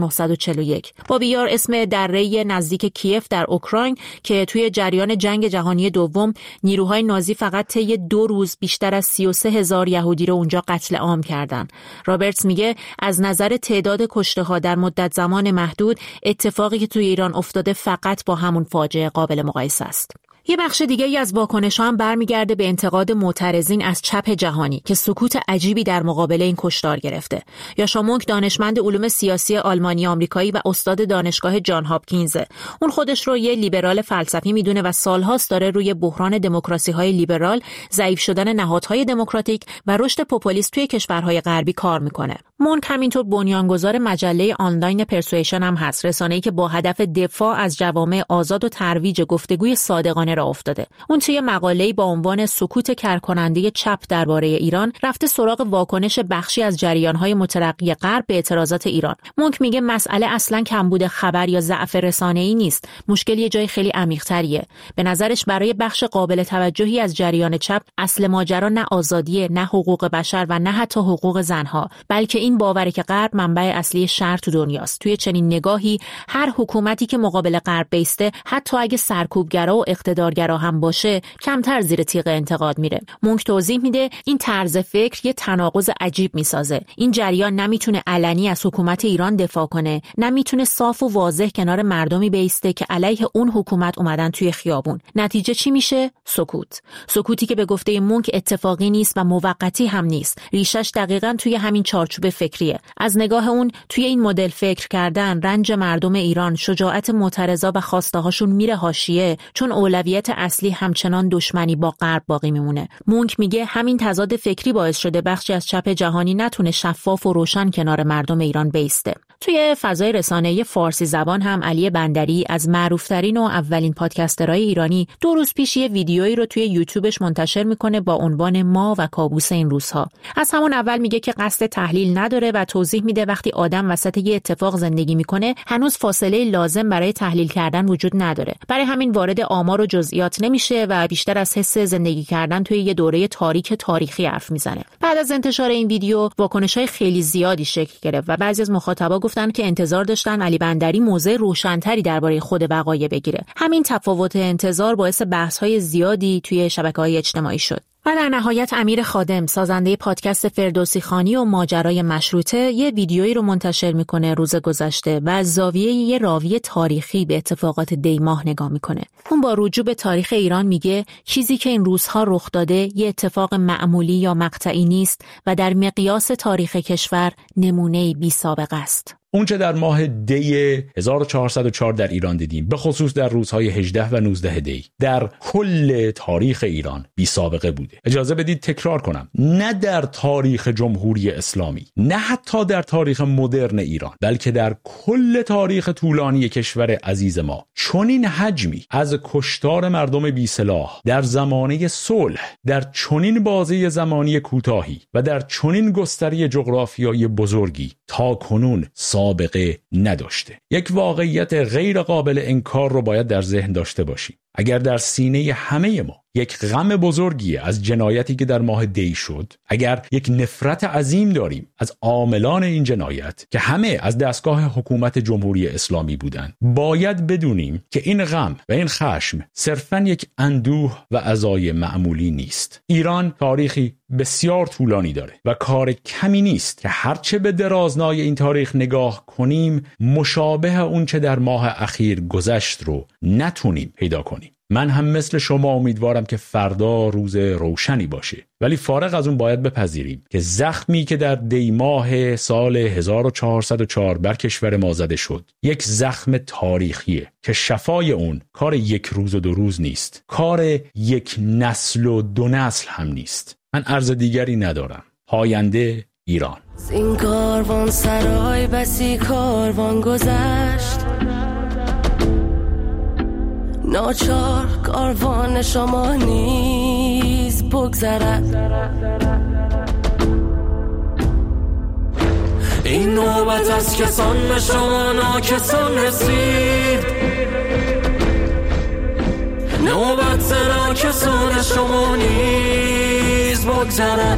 1941. بابی یار اسم دره نزدیک کیف در اوکراین که توی جریان جنگ جهانی دوم نیروهای نازی فقط طی 2 روز بیشتر از 33,000 یهودی رو اونجا قتل عام کردن. رابرتس میگه از نظر تعداد کشته‌ها در مدت زمان محدود اتفاقی که توی ایران افتاده فقط با همون فاجعه قابل مقایسه است. یه بخش دیگه ای از واکنش‌ها هم برمیگرده به انتقاد معترضین از چپ جهانی که سکوت عجیبی در مقابله این کشتار گرفته. یاشا مونک دانشمند علوم سیاسی آلمانی آمریکایی و استاد دانشگاه جان هاپکینز. اون خودش رو یه لیبرال فلسفی میدونه و سالهاست داره روی بحران دموکراسی‌های لیبرال، ضعیف شدن نهادهای دموکراتیک و رشد پوپولیسم توی کشورهای غربی کار میکنه. مونک همینطور بنیانگذار مجله آنلاین پرسویشن هم هست، رسانه‌ای که با هدف دفاع از جوامع آزاد و ترویج گفتگوی صادقانه راه افتاده. اون توی مقاله‌ای با عنوان سکوت کرکننده چپ درباره ایران رفته سراغ واکنش بخشی از جریان‌های مترقی غرب به اعتراضات ایران. مونک میگه مسئله اصلاً کمبود خبر یا ضعف رسانه‌ای نیست، مشکل یه جای خیلی عمیق‌تریه. به نظرش برای بخش قابل توجهی از جریان چپ اصل ماجرا نه آزادیه، نه حقوق بشر و نه حتی حقوق زنها، بلکه این باوره که غرب منبع اصلی شر تو دنیاست. توی چنین نگاهی هر حکومتی که مقابل غرب بیسته، حتی اگه سرکوبگرا و اقتدارگرا هم باشه، کمتر زیر تیغ انتقاد میره. مونک توضیح میده این طرز فکر یه تناقض عجیب میسازه. این جریان نمیتونه علنی از حکومت ایران دفاع کنه، نمیتونه صاف و واضح کنار مردمی بیسته که علیه اون حکومت اومدن توی خیابون. نتیجه چی میشه؟ سکوت. سکوتی که به گفته مونک اتفاقی نیست و موقتی هم نیست. ریشش دقیقاً توی همین چارچوب فکریه. از نگاه اون توی این مدل فکر کردن رنج مردم ایران، شجاعت معترضا و خواسته هاشون میره حاشیه، چون اولویت اصلی همچنان دشمنی با غرب باقی میمونه. مونک میگه همین تضاد فکری باعث شده بخشی از چپ جهانی نتونه شفاف و روشن کنار مردم ایران بیسته. توی فضای رسانه‌ای فارسی زبان هم علی بندری از معروف‌ترین و اولین پادکسترهای ایرانی 2 روز پیش یه ویدیویی رو توی یوتیوبش منتشر میکنه با عنوان ما و کابوس این روزها. از همون اول میگه که قصد تحلیل نداره و توضیح میده وقتی آدم وسط یه اتفاق زندگی میکنه هنوز فاصله لازم برای تحلیل کردن وجود نداره. برای همین وارد آمار و جزئیات نمیشه و بیشتر از حس زندگی کردن توی یه دوره تاریخی حرف میزنه. بعد از انتشار این ویدیو واکنش‌های خیلی زیادی شکل گرفت و بعضی از مخاطبا گفتن که انتظار داشتن علی بندری موضع روشن‌تری درباره خود وقایع بگیره. همین تفاوت انتظار باعث بحث‌های زیادی توی شبکه‌های اجتماعی شد. و در نهایت امیر خادم سازنده پادکست فردوسی خانی و ماجرای مشروطه یه ویدیویی رو منتشر میکنه روز گذشته و از زاویه یه راوی تاریخی به اتفاقات دی ماه نگاه میکنه. اون با رجوع به تاریخ ایران میگه چیزی که این روزها رخ داده یه اتفاق معمولی یا مقطعی نیست و در مقیاس تاریخ کشور نمونه‌ای بی سابقه است. اون چه در ماه دی 1404 در ایران دیدیم، به خصوص در روزهای 18 و 19 دی، در کل تاریخ ایران بی سابقه بوده. اجازه بدید تکرار کنم، نه در تاریخ جمهوری اسلامی، نه حتی در تاریخ مدرن ایران، بلکه در کل تاریخ طولانی کشور عزیز ما چنین حجمی از کشتار مردم بی سلاح در زمانه صلح، در چنین بازه زمانی کوتاهی و در چنین گستره جغرافیایی بزرگی تا کنون سابقه نداشته. یک واقعیت غیر قابل انکار رو باید در ذهن داشته باشیم. اگر در سینه همه ما یک غم بزرگی از جنایتی که در ماه دی شد، اگر یک نفرت عظیم داریم از عاملان این جنایت که همه از دستگاه حکومت جمهوری اسلامی بودند، باید بدونیم که این غم و این خشم صرفاً یک اندوه و عزای معمولی نیست. ایران تاریخی بسیار طولانی داره و کار کمی نیست که هرچه به درازنای این تاریخ نگاه کنیم مشابه اون چه در ماه اخیر گذشت رو نتونیم پیدا کنیم. من هم مثل شما امیدوارم که فردا روز روشنی باشه، ولی فارغ از اون باید بپذیریم که زخمی که در دی ماه سال 1404 بر کشور ما زده شد یک زخم تاریخیه که شفای اون کار یک روز و 2 روز نیست، کار یک نسل و 2 نسل هم نیست. من عرض دیگری ندارم. پاینده ایران. این کاروان سرای بسی کاروان گذشت، ناچار کاروان شما نیز بگذرد. این نوبت از کسان به شما ناکسان رسید، نوبت ناکسان شما نیز بگذرد.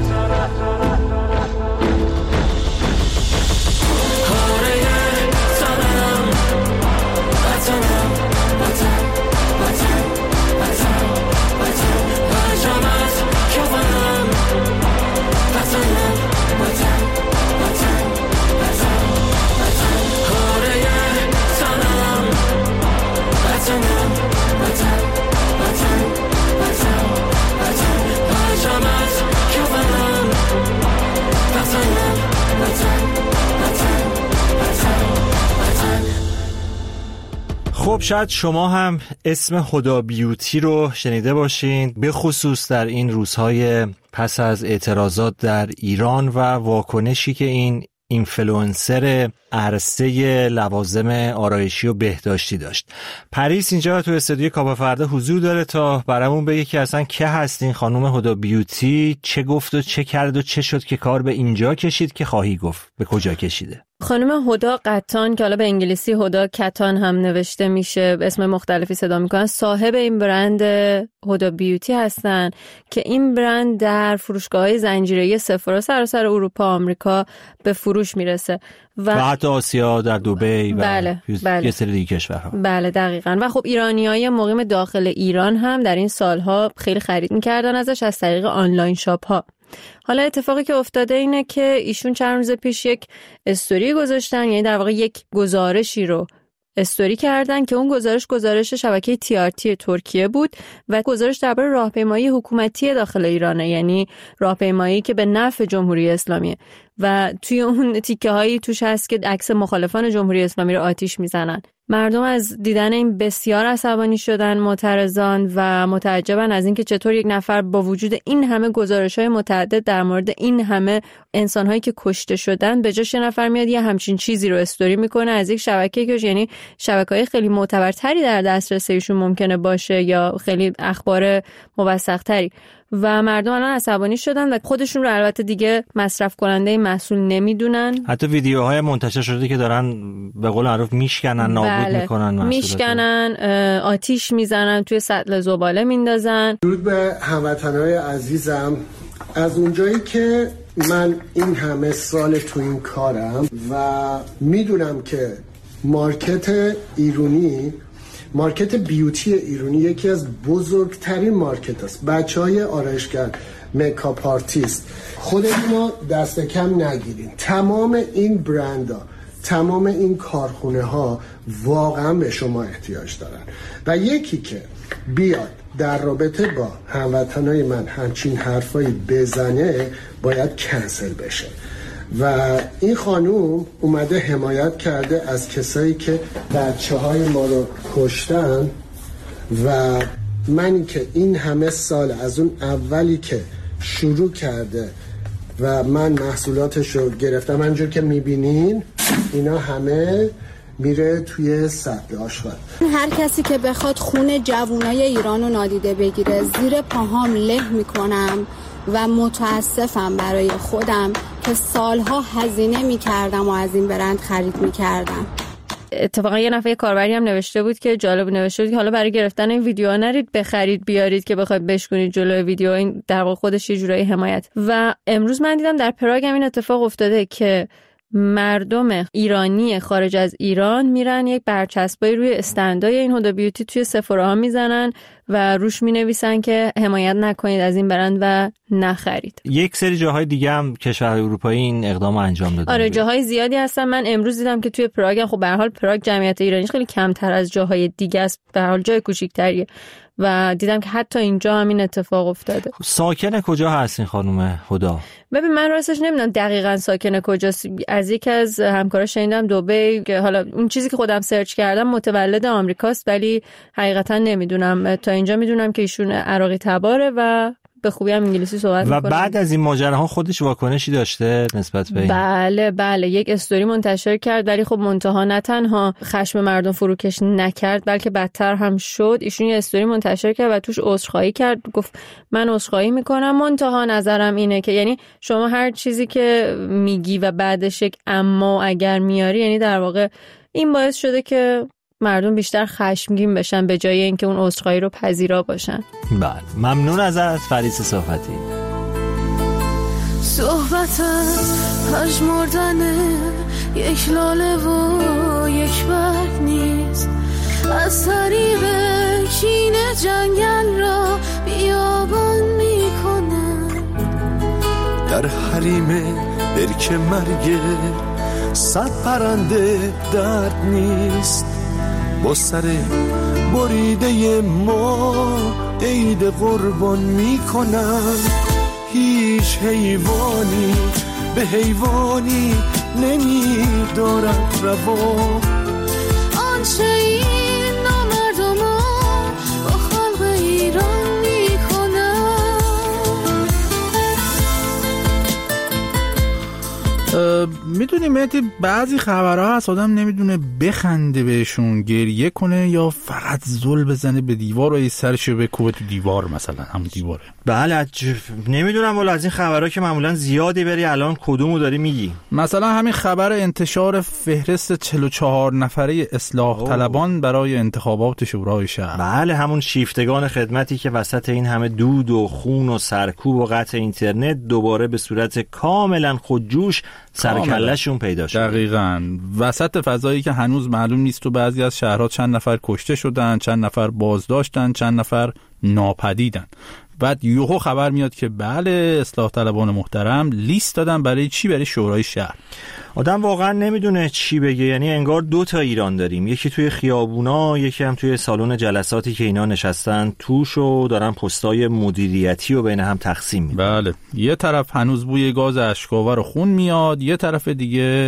خب شاید شما هم اسم هدی بیوتی رو شنیده باشین، به خصوص در این روزهای پس از اعتراضات در ایران و واکنشی که این اینفلوئنسر عرصه لوازم آرایشی و بهداشتی داشت. پریس اینجا تو استودیو کاوه فردا حضور داره تا برامون بگه که اصلا که هستین خانم هدی بیوتی، چه گفت و چه کرد و چه شد که کار به اینجا کشید که خواهی گفت به کجا کشیده. خانم هدی قطان که حالا به انگلیسی هدی کتان هم نوشته میشه، اسم مختلفی صدا میکنن، صاحب این برند هدی بیوتی هستن که این برند در فروشگاه‌های زنجیره‌ای سفرا سراسر اروپا، آمریکا به فروش میرسه و حتی آسیا، در دبی و بله. یه سری دیگه کشورها. بله دقیقاً. و خب ایرانیای مقیم داخل ایران هم در این سالها خیلی خرید میکردن ازش از طریق آنلاین شاپ ها. حالا اتفاقی که افتاده اینه که ایشون چند روز پیش یک استوری گذاشتن، یعنی در واقع یک گزارشی رو استوری کردن که اون گزارش شبکه TRT ترکیه بود و گزارش درباره راهپیمایی حکومتی داخل ایرانه، یعنی راهپیمایی که به نفع جمهوری اسلامیه و توی اون تیکه هایی توش هست که عکس مخالفان جمهوری اسلامی رو آتیش میزنن. مردم از دیدن این بسیار عصبانی شدن، معترضان و متعجبن از اینکه چطور یک نفر با وجود این همه گزارش‌های متعدد در مورد این همه انسان‌هایی که کشته شدن، به جاش یه نفر میاد یه همچین چیزی رو استوری میکنه از یک شبکه‌ای که یعنی شبکه‌های خیلی معتبرتری در دسترس ایشون ممکنه باشه یا خیلی اخبار موثق‌تری. و مردم الان عصبانی شدن و خودشون رو البته دیگه مصرف کننده این محصول نمیدونن. حتی ویدیوهای منتشر شده که دارن به قول معروف میشکنن، نابود میکنن محصولات، میشکنن، آتیش میزنن، توی سطل زباله میندازن. درود به هموطنای عزیزم. از اونجایی که من این همه سال تو این کارم و میدونم که مارکت ایرانی، مارکت بیوتی ایرانی یکی از بزرگترین مارکت است. بچهای آرایشگر، میکاپ آرتیست، خودتون دست کم نگیرین. تمام این برندها، تمام این کارخونه ها واقعا به شما احتیاج دارن و یکی که بیاد در رابطه با هموطنای من همچین حرفایی بزنه باید کنسل بشه. و این خانوم اومده حمایت کرده از کسایی که بچه‌های ما رو کشتن و منی که این همه سال از اون اولی که شروع کرده و من محصولاتش رو گرفتم، همونجور که میبینین اینا همه میره توی سطل آشغال. هر کسی که بخواد خون جوانای ایران رو نادیده بگیره زیر پاهام له میکنم و متاسفم برای خودم که سالها هزینه میکردم و از این برند خرید میکردم. اتفاقا یه نفر کاربری هم نوشته بود که جالب نوشته بود که حالا برای گرفتن این ویدیو نرید بخرید بیارید که بخواید بشکنید جلوی ویدیو. این در واقع خودش یه جورایی حمایت. و امروز من دیدم در پراگ هم این اتفاق افتاده که مردم ایرانی خارج از ایران میرن یک برچسبایی روی استندای این هودا بیوتی توی سفره ها میزنن و روش مینویسن که حمایت نکنید از این برند و نخرید. یک سری جاهای دیگه هم کشورهای اروپایی این اقدام انجام دادن. آره جاهای زیادی هستن. من امروز دیدم که توی پراگ هم، خب به هر حال پراگ جمعیت ایرانیش خیلی کمتر از جاهای دیگه است، به هر حال جای کوچیک‌تریه و دیدم که حتی اینجا هم این اتفاق افتاده. ساکن کجا هستین خانم هدا؟ ببین من راستش نمیدونم دقیقاً ساکن کجاست. از یکی از همکارا شنیدم دبی، که حالا اون چیزی که خودم سرچ کردم متولد آمریکاست ولی حقیقتا نمیدونم. تا اینجا میدونم که ایشون عراقی تباره و به خوبی هم انگلیسی صحبت میکنه. و بعد از این ماجراها خودش واکنشی داشته نسبت به این؟ بله یک استوری منتشر کرد ولی خب منتها نه تنها خشم مردم فروکش نکرد بلکه بدتر هم شد. ایشون یه استوری منتشر کرد و توش عذرخواهی کرد، گفت من عذرخواهی میکنم، منتها نظرم اینه که، یعنی شما هر چیزی که میگی و بعدش یک اما اگر میاری، یعنی در واقع این باعث شده که مردم بیشتر خشمگین بشن به جای اینکه اون عذرخواهی رو پذیرا باشن. بله ممنون ازت فریس صحبتی. صحبت پژمردن یک لاله و یک برگ نیست، از طریق کین جنگل را بیابان میکنه، در حریم برک مرگ صد پرنده درد نیست، با سر بریده ما عید قربان میکنن، هیچ حیوانی به حیوانی نمیدارد روا، آنچه این نامردما با خلق ایران میکنن. میدونی مهدی بعضی خبرها هست آدم نمیدونه بخنده بهشون، گریه کنه یا فقط زل بزنه به دیوار و سرشو بکوبه تو دیوار، مثلا همون دیواره. بله نمیدونم والا از این خبرها که معمولا زیادی بری الان کدومو داری میگی؟ مثلا همین خبر انتشار فهرست 44 نفره اصلاح طلبان برای انتخابات شورای شهر. بله همون شیفتگان خدمتی که وسط این همه دود و خون و سرکوب و قطع اینترنت دوباره به صورت کاملا خودجوش سرکله‌شون پیدا شد. دقیقاً وسط فضایی که هنوز معلوم نیست تو بعضی از شهرها چند نفر کشته شدن، چند نفر بازداشتن، چند نفر ناپدیدن. بعد یهو خبر میاد که بله اصلاح طلبان محترم لیست دادن برای چی؟ برای شورای شهر. آدم واقعا نمیدونه چی بگه، یعنی انگار 2 تا ایران داریم، یکی توی خیابونا، یکی هم توی سالن جلساتی که اینا نشستن توش و دارن پستای مدیریتی رو بین هم تقسیم میدن. بله یه طرف هنوز بوی گاز اشک‌آور و خون میاد، یه طرف دیگه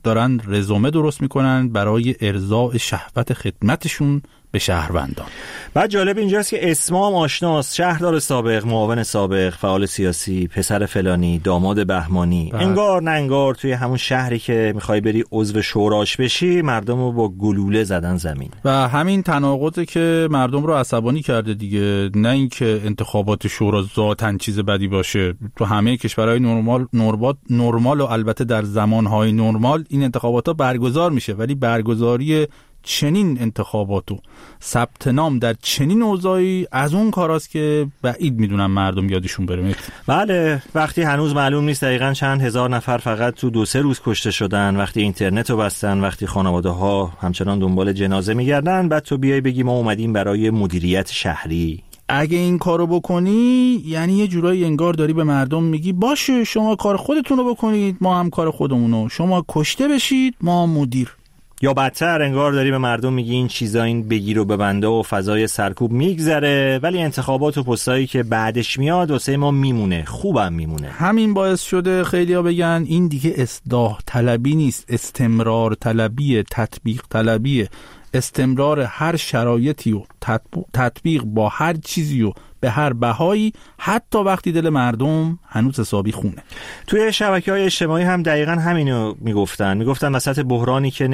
دارن رزومه درست میکنن برای ارضاء شهوت خدمتشون به شهروندان. بعد جالب اینجاست که اسمام آشناست: شهردار سابق، معاون سابق، فعال سیاسی، پسر فلانی، داماد بهمانی. انگار نه انگار توی همون شهری که میخوای بری عضو شوراش بشی مردم رو با گلوله زدن زمین. و همین تناقضه که مردم رو عصبانی کرده دیگه. نه اینکه انتخابات شورا ذاتاً چیز بدی باشه، تو همه کشورهای نرمال و البته در زمانهای نرمال این انتخابات ها برگزار میشه، ولی برگزاری چنین انتخابات و ثبت نام در چنین اوضاعی از اون کاراست که بعید میدونم مردم یادشون بره. بله، وقتی هنوز معلوم نیست دقیقاً چند هزار نفر فقط تو 2-3 روز کشته شدن، وقتی اینترنت رو بستن، وقتی خانواده ها همچنان دنبال جنازه میگردن، بعد تو بیای بگی ما اومدیم برای مدیریت شهری. اگه این کارو بکنی یعنی یه جورایی انگار داری به مردم میگی باشه شما کار خودتون رو بکنید، ما هم کار خودمونو، شما کشته بشید، ما مدیر. یا بدتر انگار داری به مردم میگی این چیزا این بگیر و ببنده و فضای سرکوب میگذره، ولی انتخابات و پستایی که بعدش میاد واسه ما میمونه، خوبم میمونه. همین باعث شده خیلیا بگن این دیگه اصلاح طلبی نیست، استمرار طلبیه، تطبیق طلبیه. استمرار هر شرایطی و تطبیق با هر چیزی و به هر بهایی، حتی وقتی دل مردم هنوز حسابی خونه. توی شبکه‌های اجتماعی هم دقیقاً همینو میگفتن وسط بحرانی که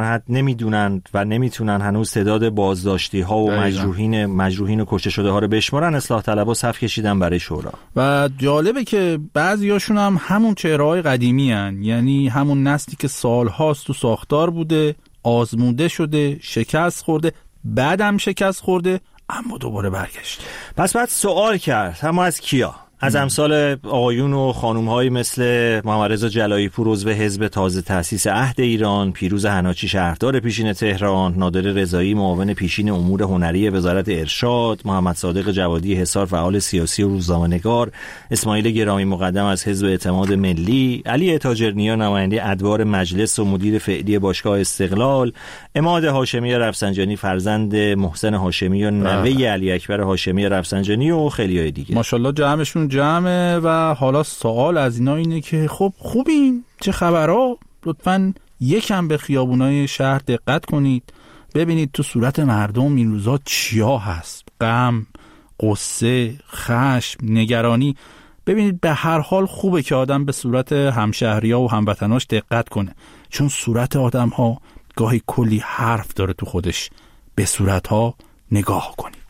نمیتونن هنوز تعداد بازداشتی ها و مجروحین و کشته شده ها رو بشمارن، اصلاح طلبا صف کشیدن برای شورا. و جالبه که بعضیاشون هم همون چهره‌های قدیمی هن، یعنی همون نسلی که سالهاست تو ساختار بوده، آزموده شده، شکست خورده، بعدم شکست خورده، اما دوباره برگشت. پس بعد سوال کرد، اما از کیا؟ از امثال آقایون و خانوم‌هایی مثل محمد رضا جلایی پور عضو حزب تازه تأسیس عهد ایران، پیروز حناچی شهردار پیشین تهران، نادر رضایی معاون پیشین امور هنری وزارت ارشاد، محمد صادق جوادی حصار فعال سیاسی و روزنامه‌نگار، اسماعیل گرامی مقدم از حزب اعتماد ملی، علی تاجرنیا نماینده ادوار مجلس و مدیر فعلی باشگاه استقلال، عماد هاشمی رفسنجانی فرزند محسن هاشمی و نوه علی اکبر هاشمی رفسنجانی و خیلیای دیگه. ماشاءالله جمعشون جمعه. و حالا سوال از اینا اینه که خب خوبین، چه خبرها؟ لطفاً یکم به خیابونای شهر دقت کنید، ببینید تو صورت مردم این روزا چیا هست، غم، غصه، خشم، نگرانی. ببینید به هر حال خوبه که آدم به صورت همشهری‌ها و هموطناش دقت کنه، چون صورت آدم‌ها گاهی کلی حرف داره تو خودش. به صورت‌ها نگاه کنید.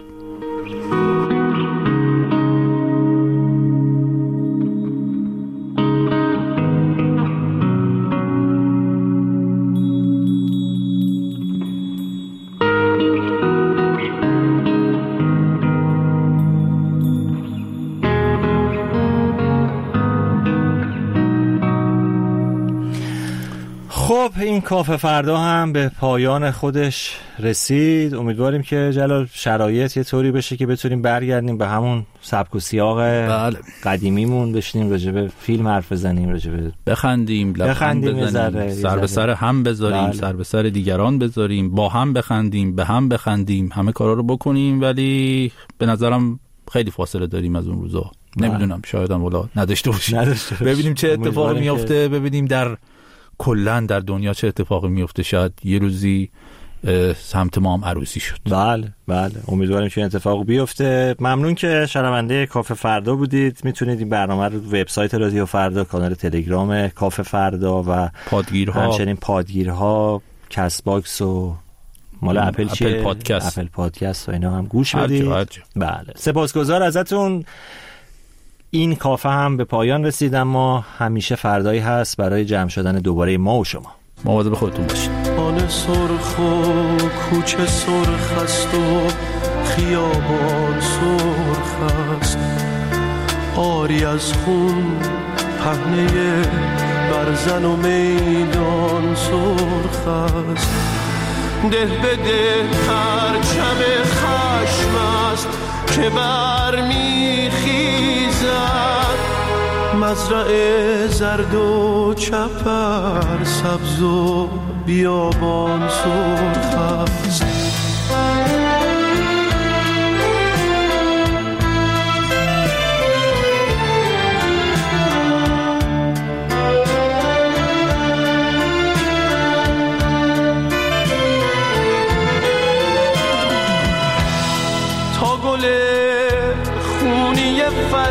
خب این کافه فردا هم به پایان خودش رسید. امیدواریم که جلال شرایط یه طوری بشه که بتونیم برگردیم به همون سبک و سیاق قدیمیمون، بشینیم راجع به فیلم حرف بزنیم، راجع به بخندیم، بزنیم، سر به سر هم بذاریم، سر به سر دیگران بذاریم، با هم بخندیم، به هم بخندیم، همه کارا رو بکنیم. ولی به نظرم خیلی فاصله داریم از اون روزا. نمیدونم، شاید هم ولا نداشته باشیم. ببینیم چه اتفاقی میفته، ببینیم در کلن در دنیا چه اتفاقی میفته. شاید یه روزی سمت ما هم عروسی شد. بله امیدواریم که این اتفاق بیفته. ممنون که شنونده کافه فردا بودید. میتونید این برنامه رو وبسایت رادیو فردا، کانال تلگرام کافه فردا و همچنین پادگیرها، کست باکس و مال اپل پادکست و اینا هم گوش بدید. بله سپاسگزار ازتون. این کافه هم به پایان رسید، اما همیشه فردایی هست برای جمع شدن دوباره ما و شما. مواظب خودتون باشید. آن سرخ و کوچه سرخ است و خیابان سرخ است، آری از خون پهنه برزن و میدان سرخ است. ده به ده پرچم خشم است که برمیخیزد، مزرعه زرد و چپر سبز و بیابان سرخ است.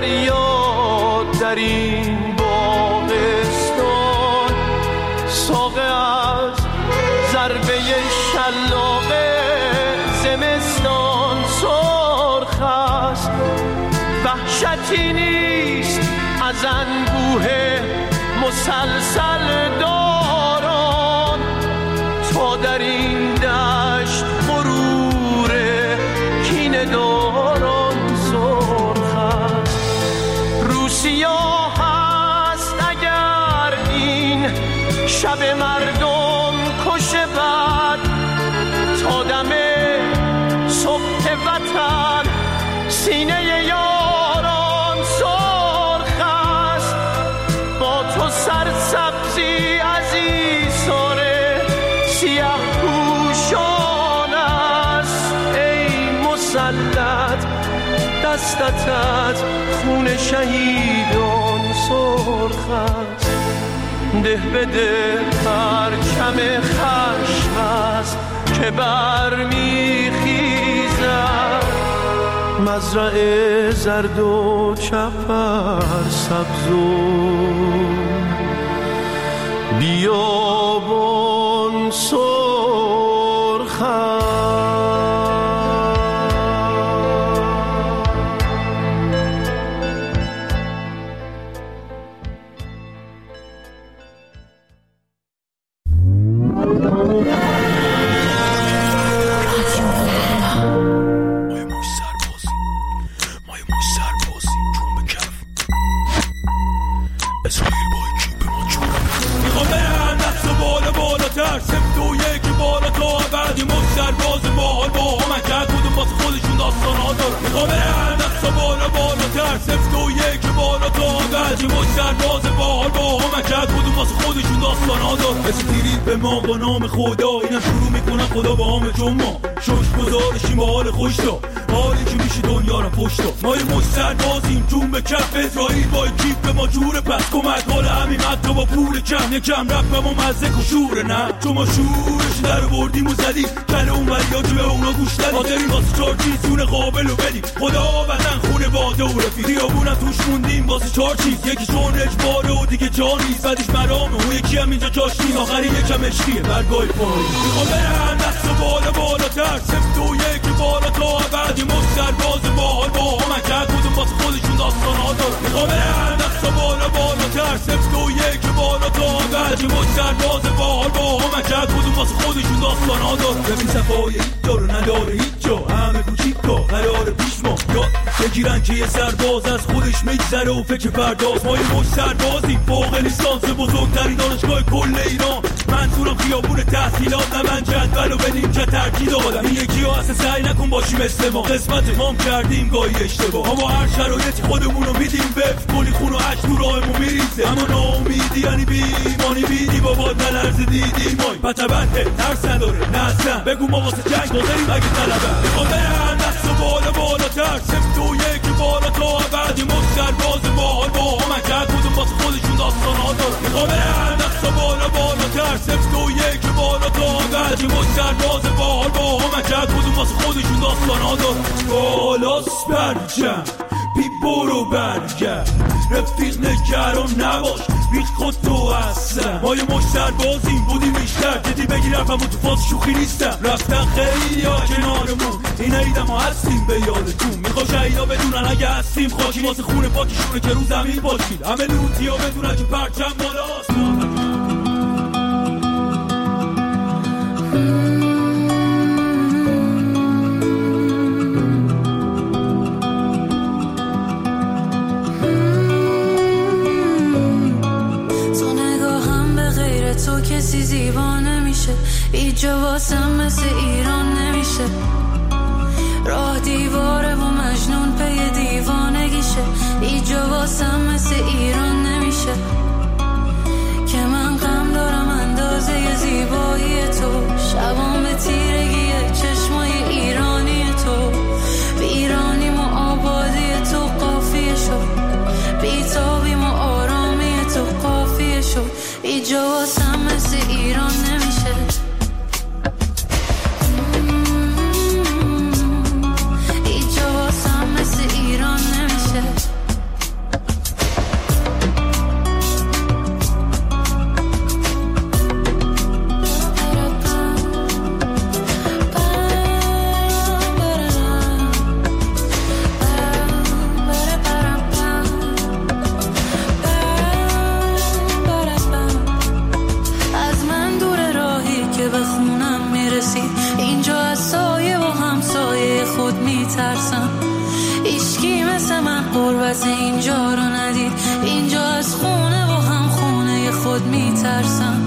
فریاد در این باغستان، ساقه از ضربه شلاق زمستان سرخ است. وحشتی نیست از انبوه مسلسل داران، تا در این دشت غرور کینه داران سرخ است. روسیا هست اگر این شب مردم کشه بد، تا دم صبح وطن سینه یاران سرخ است. با تو سرسبزی عزیزان سیه پوشان است. ای مسلط دستت از خون شهیدان سرخ است. ده به ده پرچم خشم است که برمیخیزد. مزرعه زرد و چپر سبز و بیابان سرخ است. به ما با نام خدا اینا شروع میکنن خدا با هم جمعه شوش گذارشیم با حال خوش دا حالی که میشه دنیا رو پشت دا. ما یه مستر بازیم جون به کف اسرائیل با کیف به ما جوره پس کمک حال همین حتی با پول کم یکم رفت به ما مزه کشوره نه چون ما شورش در بردیم و زدیم کل اون وریات به اونا گوش دادیم حاضرین واسه 4 چیز جون قابل رو بدیم خدا وطن خونه باده و رفیق خیابونم توش موندیم واسه 4 چیز یکیشون اجباره و دیگه جا نیست بعدش مرامه اون یکی هم اینجا جاش نیست آخری یکم عشقیه برگاه پایی میخوام برن دست و بالاتر سفت و یک بالا تا بعدی مستر باز باحال با هم کرد بودم واسه خودشون داستان ها دارم میخوام برن دست و بالاتر سفت و یک بالا تا بعدی مستر باز باحال با هم کرد بودم واسه خودشون داستان ها دارم ببین صفای اینجا رو نداره هیچ جا همه کوچیکا قرار پیش ما یاد بگیرن که یه سرباز از خودش میگذره و فکر پرداز ما یه مش سربازیم فوق لیسانس بزرگترین دانشگاه کل ایران منظورم خیابون تحصیلات نه من جدولو بدیم که ترجیح دادم این یکی ها اصلا سعی نکن باشی مثل ما قسمت مام کردیم گاهی اشتباه اما هر شرایطی خودمونو میدیم وفت کلی خون و عشق تو راهمون میریزه اما ناامیدی یعنی بیمانی بیدی بابات نلرز دیدی مای پتبنده ترس نداره نه اصلا بگو ما واسه جنگ بازاریم اگه طلبه میخوام برن دست و بالاتر سفت و یک بالا تا بعدی مستر باز باحال با هم کرد بودم واسه خودشون داستان ها دارم میخوام برن دست و بالاتر سفت و یک بالا تا بعدی مستر باز باحال با هم کرد بودم واسه خودشون داستان ها دارم بالاست برجم بی برو برگرد رفیق نگران نباش بیخ خود تو هستم ما یه مشتر بازیم بودیم بیشتر جدی بگیر رفم و تو فاز شوخی نیستم رفتن خیلی ها کنارمون این عیدم ها هستیم به یادتون میخوا شهیدا بدونن اگه هستیم خاکی واسه خونه پاکیشونه که رو زمین باشید همه لوتی ها بدونن که پرچم بالاست تو کسی زیبا نمیشه ایجا واسم مثل ایران نمیشه راه دیواره و مجنون پی دیوانگیشه ایجا واسم مثل ایران نمیشه که من غم دارم اندازه زیبایی تو شبام به تیرگی چشمای ایرانی تو ایرانیم و آبادی تو قافیه شد بیتابیم و آرامی تو قافیه شد ایجا واسم مثل ایران نمیشه ایجا واسم مثل ایران نمیشه میترسم. هیچکی مثل من قربت اینجا رو ندید. اینجا از خونه و هم خونه خود میترسم.